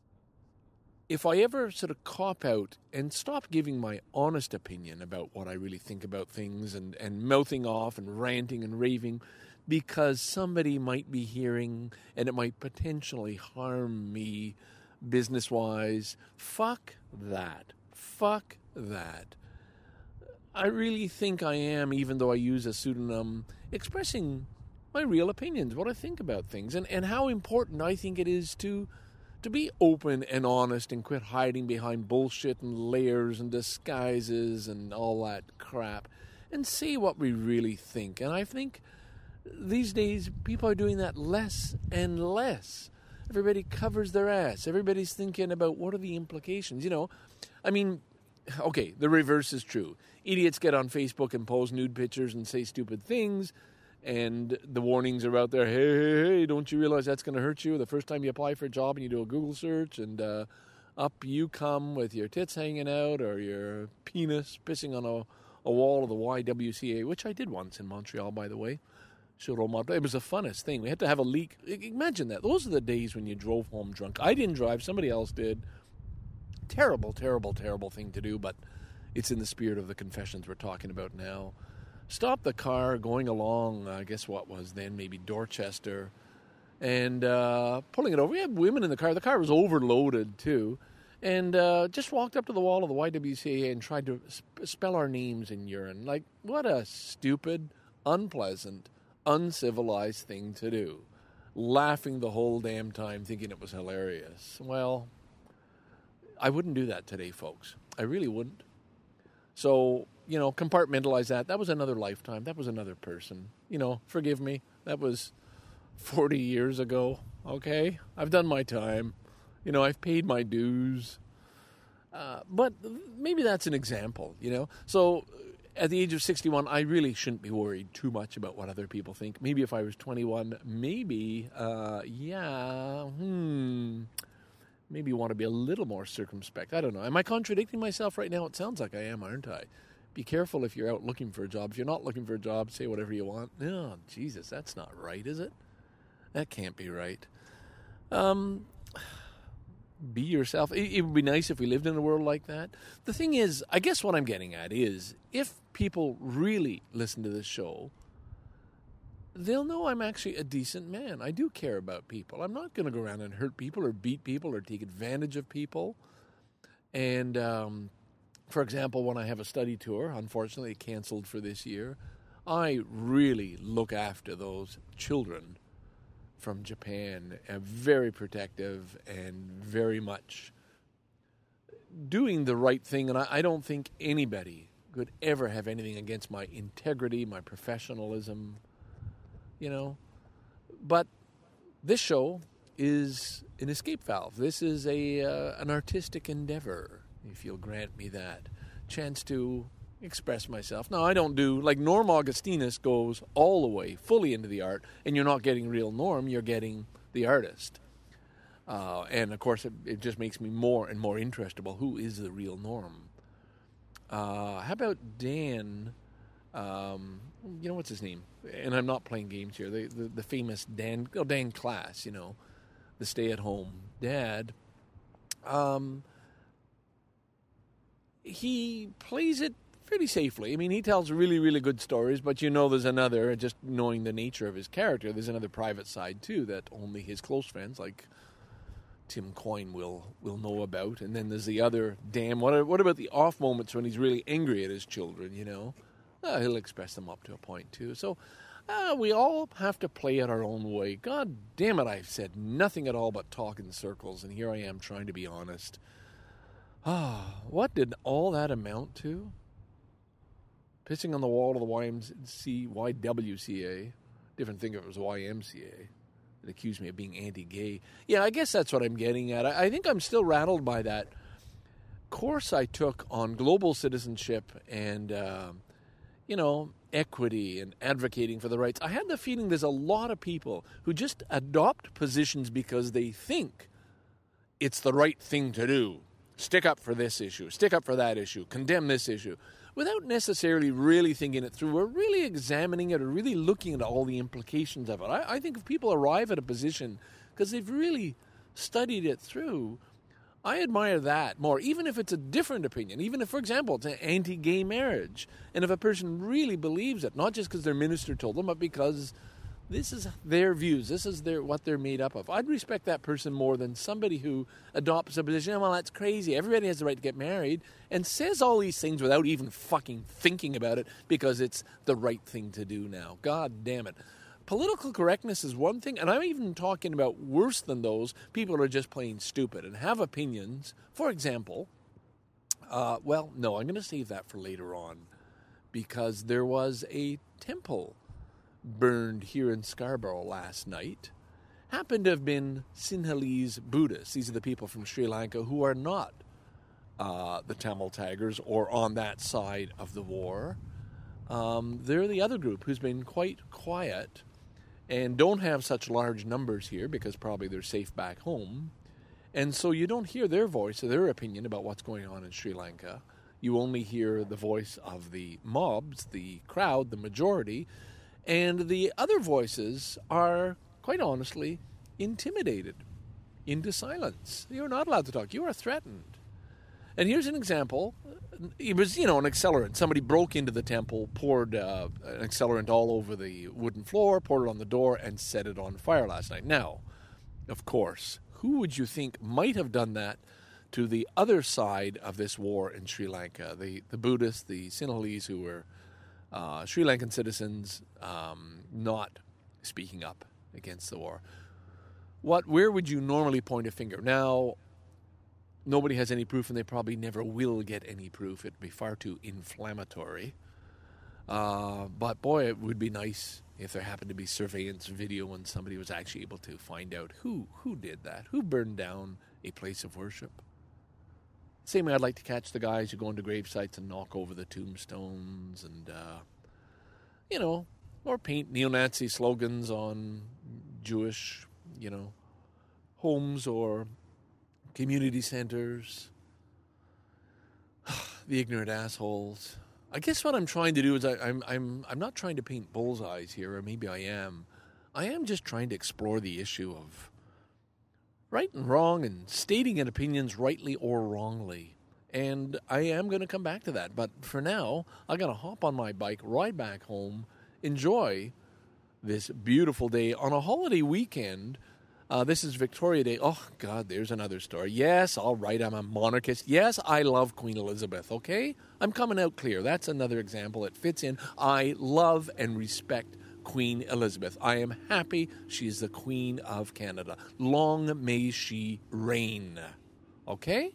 if I ever sort of cop out and stop giving my honest opinion about what I really think about things and, and mouthing off and ranting and raving because somebody might be hearing and it might potentially harm me business-wise, fuck that. Fuck that. I really think I am, even though I use a pseudonym, expressing my real opinions, what I think about things, and, and how important I think it is to to be open and honest and quit hiding behind bullshit and layers and disguises and all that crap, and say what we really think. And I think these days people are doing that less and less. Everybody covers their ass. Everybody's thinking about what are the implications. You know, I mean, okay, the reverse is true. Idiots get on Facebook and post nude pictures and say stupid things, and the warnings are out there, hey, hey, hey, don't you realize that's going to hurt you the first time you apply for a job and you do a Google search, and uh, up you come with your tits hanging out or your penis pissing on a, a wall of the Y W C A, which I did once in Montreal, by the way. It was the funnest thing. We had to have a leak. Imagine that. Those are the days when you drove home drunk. I didn't drive. Somebody else did. Terrible, terrible, terrible thing to do, but it's in the spirit of the confessions we're talking about now. Stop the car going along, I guess what was then, maybe Dorchester, and uh, pulling it over. We had women in the car. The car was overloaded, too. And uh, just walked up to the wall of the Y W C A and tried to sp- spell our names in urine. Like, what a stupid, unpleasant, uncivilized thing to do. Laughing the whole damn time, thinking it was hilarious. Well, I wouldn't do that today, folks. I really wouldn't. So, you know, compartmentalize that. That was another lifetime. That was another person. You know, forgive me. That was forty years ago. Okay? I've done my time. You know, I've paid my dues. Uh, but maybe that's an example, you know? So at the age of sixty-one, I really shouldn't be worried too much about what other people think. Maybe if I was twenty-one, maybe, uh, yeah, hmm, maybe want to be a little more circumspect. I don't know. Am I contradicting myself right now? It sounds like I am, aren't I? Be careful if you're out looking for a job. If you're not looking for a job, say whatever you want. No, Jesus, that's not right, is it? That can't be right. Um... Be yourself. It would be nice if we lived in a world like that. The thing is, I guess what I'm getting at is, if people really listen to this show, they'll know I'm actually a decent man. I do care about people. I'm not going to go around and hurt people or beat people or take advantage of people. And, um, for example, when I have a study tour, unfortunately canceled for this year, I really look after those children from Japan, uh, very protective and very much doing the right thing. And I, I don't think anybody could ever have anything against my integrity, my professionalism, you know. But this show is an escape valve. This is a uh, an artistic endeavor, if you'll grant me that chance to express myself. Now, I don't do, like Norm Augustinus goes all the way, fully into the art, and you're not getting real Norm, you're getting the artist. Uh, and, of course, it, it just makes me more and more interested. Well, who is the real Norm? Uh, how about Dan, um, you know, what's his name? And I'm not playing games here. The, the, the famous Dan, oh, Dan Class, you know, the stay-at-home dad. Um, he plays it pretty safely. I mean, he tells really, really good stories, but you know there's another, just knowing the nature of his character, there's another private side, too, that only his close friends, like Tim Coyne, will will know about. And then there's the other, damn, what, what about the off moments when he's really angry at his children, you know? Uh, he'll express them up to a point, too. So uh, we all have to play it our own way. God damn it, I've said nothing at all but talk in circles, and here I am trying to be honest. Ah, what did all that amount to? Pissing on the wall of the Y M C, Y W C A. Different thing if it was Y M C A. It accused me of being anti-gay. Yeah, I guess that's what I'm getting at. I, I think I'm still rattled by that course I took on global citizenship and, uh, you know, equity and advocating for the rights. I had the feeling there's a lot of people who just adopt positions because they think it's the right thing to do. Stick up for this issue. Stick up for that issue. Condemn this issue. Without necessarily really thinking it through or really examining it or really looking at all the implications of it. I, I think if people arrive at a position because they've really studied it through, I admire that more, even if it's a different opinion, even if, for example, it's an anti-gay marriage. And if a person really believes it, not just because their minister told them, but because This is their views. This is their what they're made up of. I'd respect that person more than somebody who adopts a position, well, that's crazy. Everybody has the right to get married, and says all these things without even fucking thinking about it because it's the right thing to do now. God damn it. Political correctness is one thing, and I'm even talking about worse than those. People are just plain stupid and have opinions. For example, uh, well, no, I'm going to save that for later on because there was a temple burned here in Scarborough last night. Happened to have been Sinhalese Buddhists. These are the people from Sri Lanka who are not uh, the Tamil Tigers or on that side of the war. Um, they're the other group who's been quite quiet and don't have such large numbers here because probably they're safe back home. And so you don't hear their voice or their opinion about what's going on in Sri Lanka. You only hear the voice of the mobs, the crowd, the majority. And the other voices are, quite honestly, intimidated into silence. You're not allowed to talk. You are threatened. And here's an example. It was, you know, an accelerant. Somebody broke into the temple, poured uh, an accelerant all over the wooden floor, poured it on the door, and set it on fire last night. Now, of course, who would you think might have done that to the other side of this war in Sri Lanka? The, the Buddhists, the Sinhalese who were Uh, Sri Lankan citizens um, not speaking up against the war. What? Where would you normally point a finger? Now, nobody has any proof, and they probably never will get any proof. It'd be far too inflammatory. Uh, but boy, it would be nice if there happened to be surveillance video and somebody was actually able to find out who who did that, who burned down a place of worship. Same way I'd like to catch the guys who go into grave sites and knock over the tombstones and, uh, you know, or paint neo-Nazi slogans on Jewish, you know, homes or community centers. The ignorant assholes. I guess what I'm trying to do is I, I'm I'm I'm not trying to paint bullseyes here, or maybe I am. I am just trying to explore the issue of right and wrong and stating an opinions rightly or wrongly. And I am going to come back to that. But for now, I'm going to hop on my bike, ride back home, enjoy this beautiful day on a holiday weekend. Uh, this is Victoria Day. Oh, God, there's another story. Yes, all right, I'm a monarchist. Yes, I love Queen Elizabeth, okay? I'm coming out clear. That's another example that fits in. I love and respect Queen Elizabeth. I am happy she's the Queen of Canada. Long may she reign. Okay?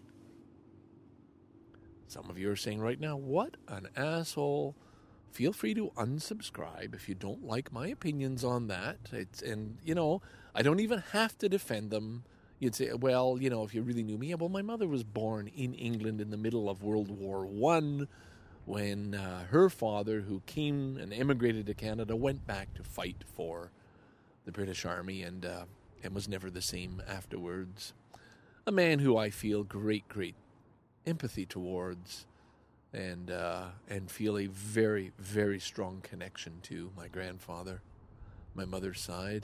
Some of you are saying right now, what an asshole. Feel free to unsubscribe if you don't like my opinions on that. It's, and, you know, I don't even have to defend them. You'd say, well, you know, if you really knew me, well, my mother was born in England in the middle of World War One. When uh, her father, who came and immigrated to Canada, went back to fight for the British Army and, uh, and was never the same afterwards. A man who I feel great, great empathy towards and uh, and feel a very, very strong connection to my grandfather, my mother's side.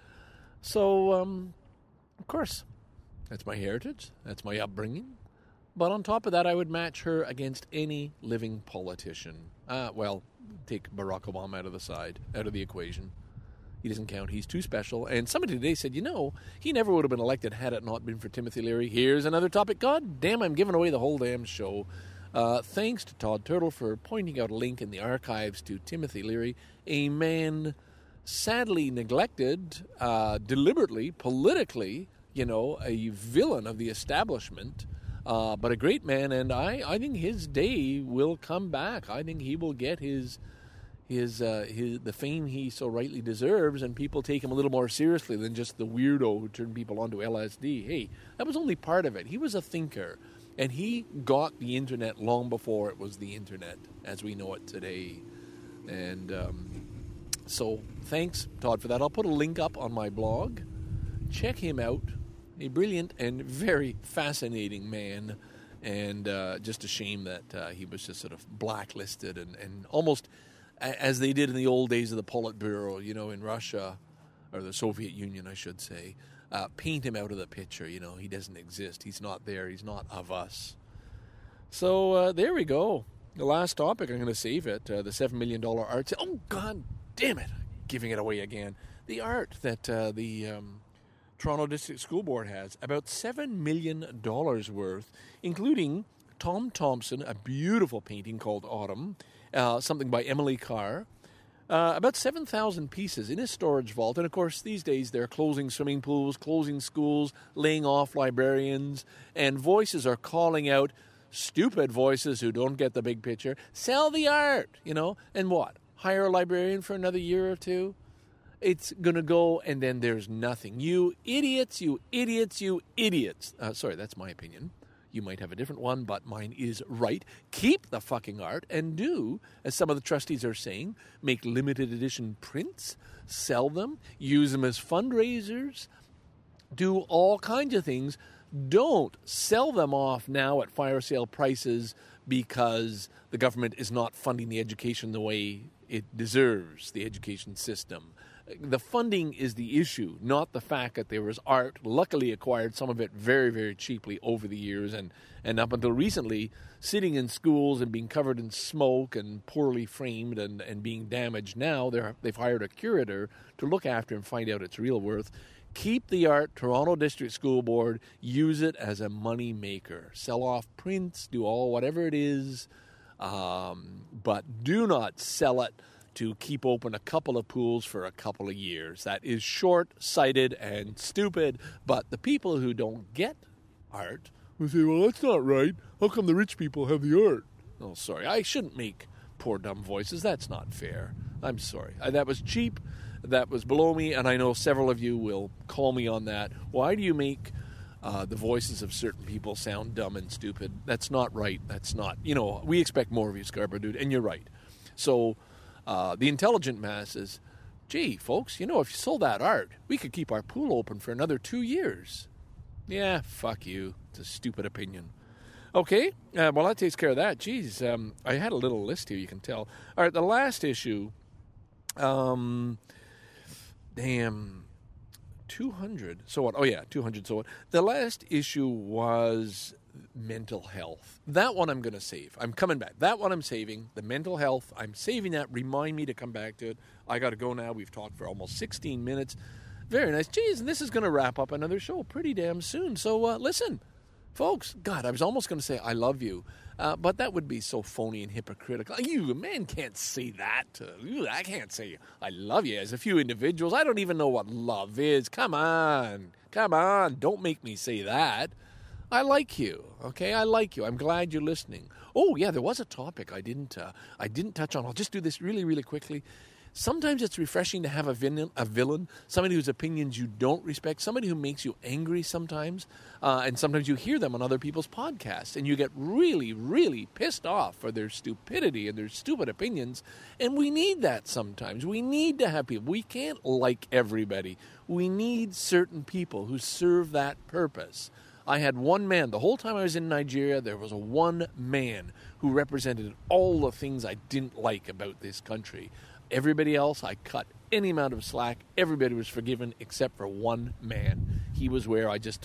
So, um, of course, that's my heritage, that's my upbringing. But on top of that, I would match her against any living politician. Uh, well, take Barack Obama out of the side, out of the equation. He doesn't count. He's too special. And somebody today said, you know, he never would have been elected had it not been for Timothy Leary. Here's another topic. God damn, I'm giving away the whole damn show. Uh, thanks to Todd Turtle for pointing out a link in the archives to Timothy Leary, a man sadly neglected, uh, deliberately, politically, you know, a villain of the establishment. Uh, but a great man, and I, I think his day will come back. I think he will get his, his, uh, his, the fame he so rightly deserves, and people take him a little more seriously than just the weirdo who turned people onto L S D. Hey, that was only part of it. He was a thinker, and he got the internet long before it was the internet as we know it today. And um, so, thanks, Todd, for that. I'll put a link up on my blog. Check him out. A brilliant and very fascinating man, and uh, just a shame that uh, he was just sort of blacklisted and, and almost as they did in the old days of the Politburo, you know, in Russia, or the Soviet Union, I should say, uh, paint him out of the picture. You know, he doesn't exist. He's not there. He's not of us. So uh, there we go. The last topic, I'm going to save it, uh, the seven million dollars art sale. Oh, God damn it. giving it away again. The art that uh, the um, Toronto District School Board has, about seven million dollars worth, including Tom Thompson, a beautiful painting called Autumn, uh, something by Emily Carr, uh, about seven thousand pieces in his storage vault. And, of course, these days they're closing swimming pools, closing schools, laying off librarians, and voices are calling out, stupid voices who don't get the big picture, sell the art, you know, and what? Hire a librarian for another year or two? It's going to go, and then there's nothing. You idiots, you idiots, you idiots. Uh, sorry, that's my opinion. You might have a different one, but mine is right. Keep the fucking art and do, as some of the trustees are saying, make limited edition prints, sell them, use them as fundraisers, do all kinds of things. Don't sell them off now at fire sale prices because the government is not funding the education the way it deserves, the education system. The funding is the issue, not the fact that there was art, luckily acquired some of it very, very cheaply over the years, and, and up until recently, sitting in schools and being covered in smoke and poorly framed and, and being damaged. Now they're, they've hired a curator to look after and find out its real worth. Keep the art, Toronto District School Board, use it as a money maker. Sell off prints, do all whatever it is, um, but do not sell it to keep open a couple of pools for a couple of years. That is short-sighted and stupid, but the people who don't get art will say, well, that's not right. How come the rich people have the art? Oh, sorry, I shouldn't make poor dumb voices. That's not fair. I'm sorry. I, that was cheap. That was below me, and I know several of you will call me on that. Why do you make uh, the voices of certain people sound dumb and stupid? That's not right. That's not, you know, we expect more of you, Scarborough Dude, and you're right. So uh, the intelligent masses, gee, folks, you know, if you sold that art, we could keep our pool open for another two years. Yeah, fuck you. It's a stupid opinion. Okay, uh, well, that takes care of that. Geez, um, I had a little list here, you can tell. All right, the last issue, um... Damn, two hundred. So what? Oh, yeah, two hundred. So what? The last issue was mental health. That one I'm going to save. I'm coming back. That one I'm saving. The mental health, I'm saving that. Remind me to come back to it. I got to go now. We've talked for almost sixteen minutes. Very nice. Geez, and this is going to wrap up another show pretty damn soon. So uh, listen, folks. God, I was almost going to say I love you. Uh, but that would be so phony and hypocritical. You, a man can't say that. Uh, I can't say I love you as a few individuals. I don't even know what love is. Come on. Come on. Don't make me say that. I like you, okay? I like you. I'm glad you're listening. Oh, yeah, there was a topic I didn't uh, I didn't touch on. I'll just do this really, really quickly. Sometimes it's refreshing to have a villain, a villain, somebody whose opinions you don't respect, somebody who makes you angry sometimes, uh, and sometimes you hear them on other people's podcasts, and you get really, really pissed off for their stupidity and their stupid opinions, and we need that sometimes. We need to have people. We can't like everybody. We need certain people who serve that purpose. I had one man, the whole time I was in Nigeria, there was a one man who represented all the things I didn't like about this country. Everybody else, I cut any amount of slack. Everybody was forgiven except for one man. He was where I just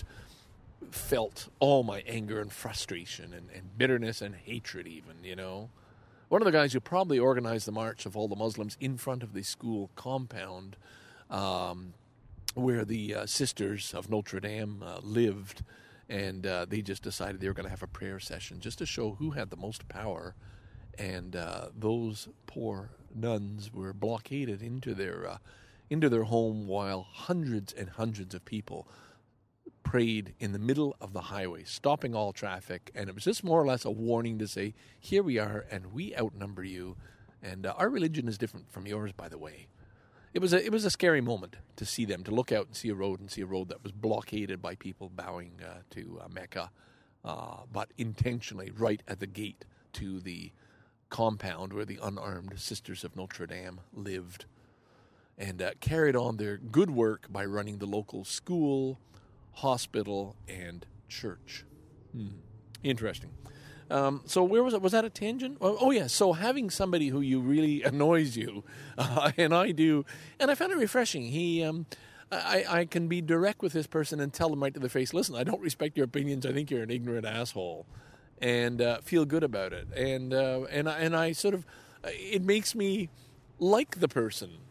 felt all my anger and frustration and, and bitterness and hatred even, you know. One of the guys who probably organized the march of all the Muslims in front of the school compound um, where the uh, Sisters of Notre Dame uh, lived, and uh, they just decided they were going to have a prayer session just to show who had the most power. And uh, those poor nuns were blockaded into their uh, into their home while hundreds and hundreds of people prayed in the middle of the highway, stopping all traffic. And it was just more or less a warning to say, here we are, and we outnumber you. And uh, our religion is different from yours, by the way. It was a it was a scary moment to see them, to look out and see a road and see a road that was blockaded by people bowing uh, to uh, Mecca, uh, but intentionally right at the gate to the compound where the unarmed Sisters of Notre Dame lived, and uh, carried on their good work by running the local school, hospital, and church. Hmm. Interesting. Um, so where was it? Was that a tangent? Oh, oh, yeah. So having somebody who you really annoys you, uh, and I do, and I found it refreshing. He, um, I, I can be direct with this person and tell them right to their face, listen, I don't respect your opinions. I think you're an ignorant asshole. And uh, feel good about it, and uh, and I, and I sort of, it makes me like the person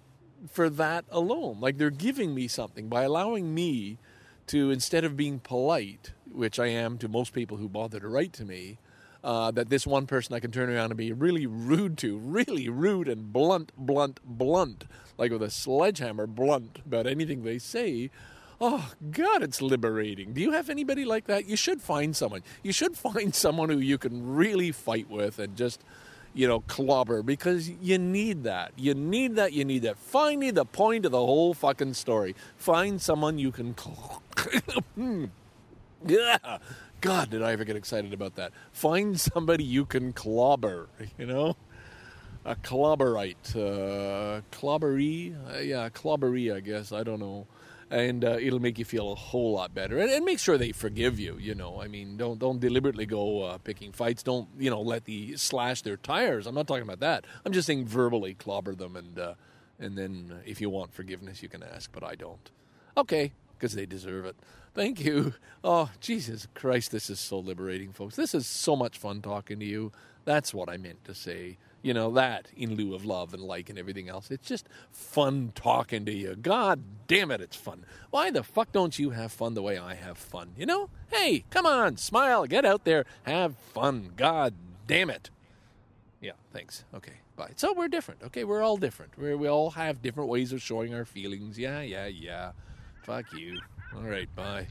for that alone. Like, they're giving me something by allowing me to, instead of being polite, which I am to most people who bother to write to me, uh, that this one person I can turn around and be really rude to, really rude and blunt, blunt, blunt, like with a sledgehammer blunt about anything they say. Oh, God, it's liberating. Do you have anybody like that? You should find someone. You should find someone who you can really fight with and just, you know, clobber, because you need that. You need that. You need that. Find me the point of the whole fucking story. Find someone you can... Cl- yeah. God, did I ever get excited about that. Find somebody you can clobber, you know? A clobberite. Uh, clobbery? Uh, yeah, clobbery, I guess. I don't know. And uh, it'll make you feel a whole lot better. And, and make sure they forgive you, you know. I mean, don't don't deliberately go uh, picking fights. Don't, you know, let the slash their tires. I'm not talking about that. I'm just saying verbally clobber them. And, uh, and then uh, if you want forgiveness, you can ask. But I don't. Okay, because they deserve it. Thank you. Oh, Jesus Christ, this is so liberating, folks. This is so much fun talking to you. That's what I meant to say. You know, that in lieu of love and like and everything else. It's just fun talking to you. God damn it, it's fun. Why the fuck don't you have fun the way I have fun? You know? Hey, come on, smile, get out there, have fun. God damn it. Yeah, thanks. Okay, bye. So we're different. Okay, we're all different. We're, we all have different ways of showing our feelings. Yeah, yeah, yeah. Fuck you. All right, bye.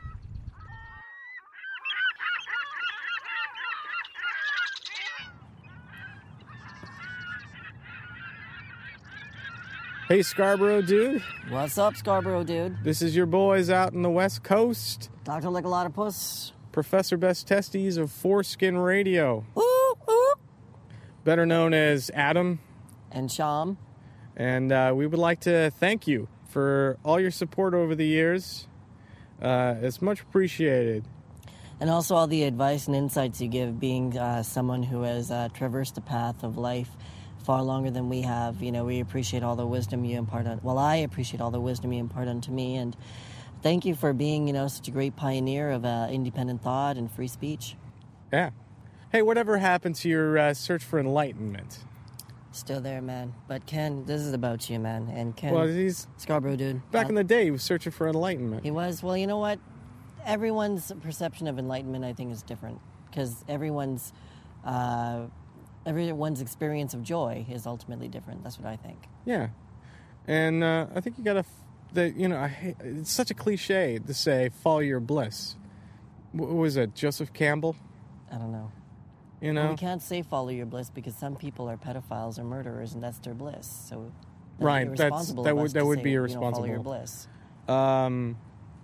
Hey, Scarborough dude. What's up, Scarborough dude? This is your boys out in the West Coast. Doctor Like a Lot of Puss. Professor Best Testes of Foreskin Radio. Ooh, ooh. Better known as Adam. And Sham. And uh, we would like to thank you for all your support over the years. Uh, it's much appreciated. And also all the advice and insights you give, being uh, someone who has uh, traversed the path of life far longer than we have. You know, we appreciate all the wisdom you impart on, well, I appreciate all the wisdom you impart onto me, and thank you for being, you know, such a great pioneer of uh, independent thought and free speech. Yeah. Hey, whatever happened to your uh, search for enlightenment? Still there, man. But Ken, this is about you, man. And Ken, well, he's Scarborough dude. Back uh, in the day, he was searching for enlightenment. He was. Well, you know what? Everyone's perception of enlightenment, I think, is different, because everyone's uh, everyone's experience of joy is ultimately different. That's what I think. Yeah, and uh, I think you gotta. That you know, I hate, it's such a cliche to say follow your bliss. What was it, Joseph Campbell? I don't know. You know, well, we can't say follow your bliss because some people are pedophiles or murderers, and that's their bliss. So, right, that's that would that would say, be irresponsible. You know, follow your bliss. Um,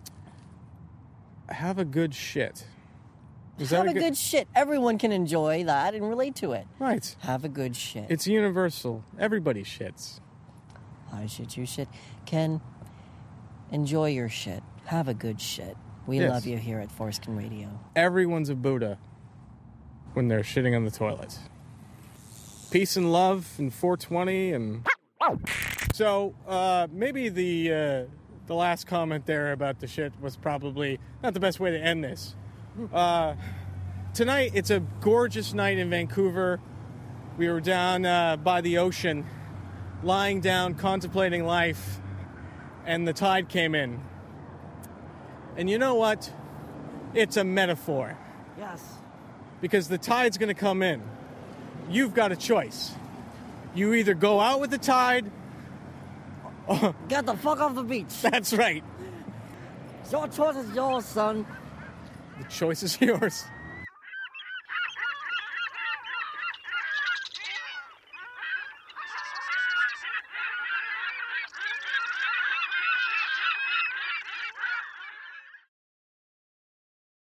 have a good shit. Is have that a good, good shit. Everyone can enjoy that and relate to it. Right. Have a good shit. It's universal. Everybody shits. I shit, you shit. Ken, enjoy your shit. Have a good shit. We yes. love you here at Foreskin Radio. Everyone's a Buddha when they're shitting on the toilet. Peace and love and four twenty and... So, uh, maybe the, uh, the last comment there about the shit was probably not the best way to end this. Uh, tonight, it's a gorgeous night in Vancouver. We were down uh, by the ocean, lying down, contemplating life, and the tide came in. And you know what? It's a metaphor. Yes. Because the tide's going to come in. You've got a choice. You either go out with the tide... Or get the fuck off the beach. That's right. Your choice is yours, son. The choice is yours.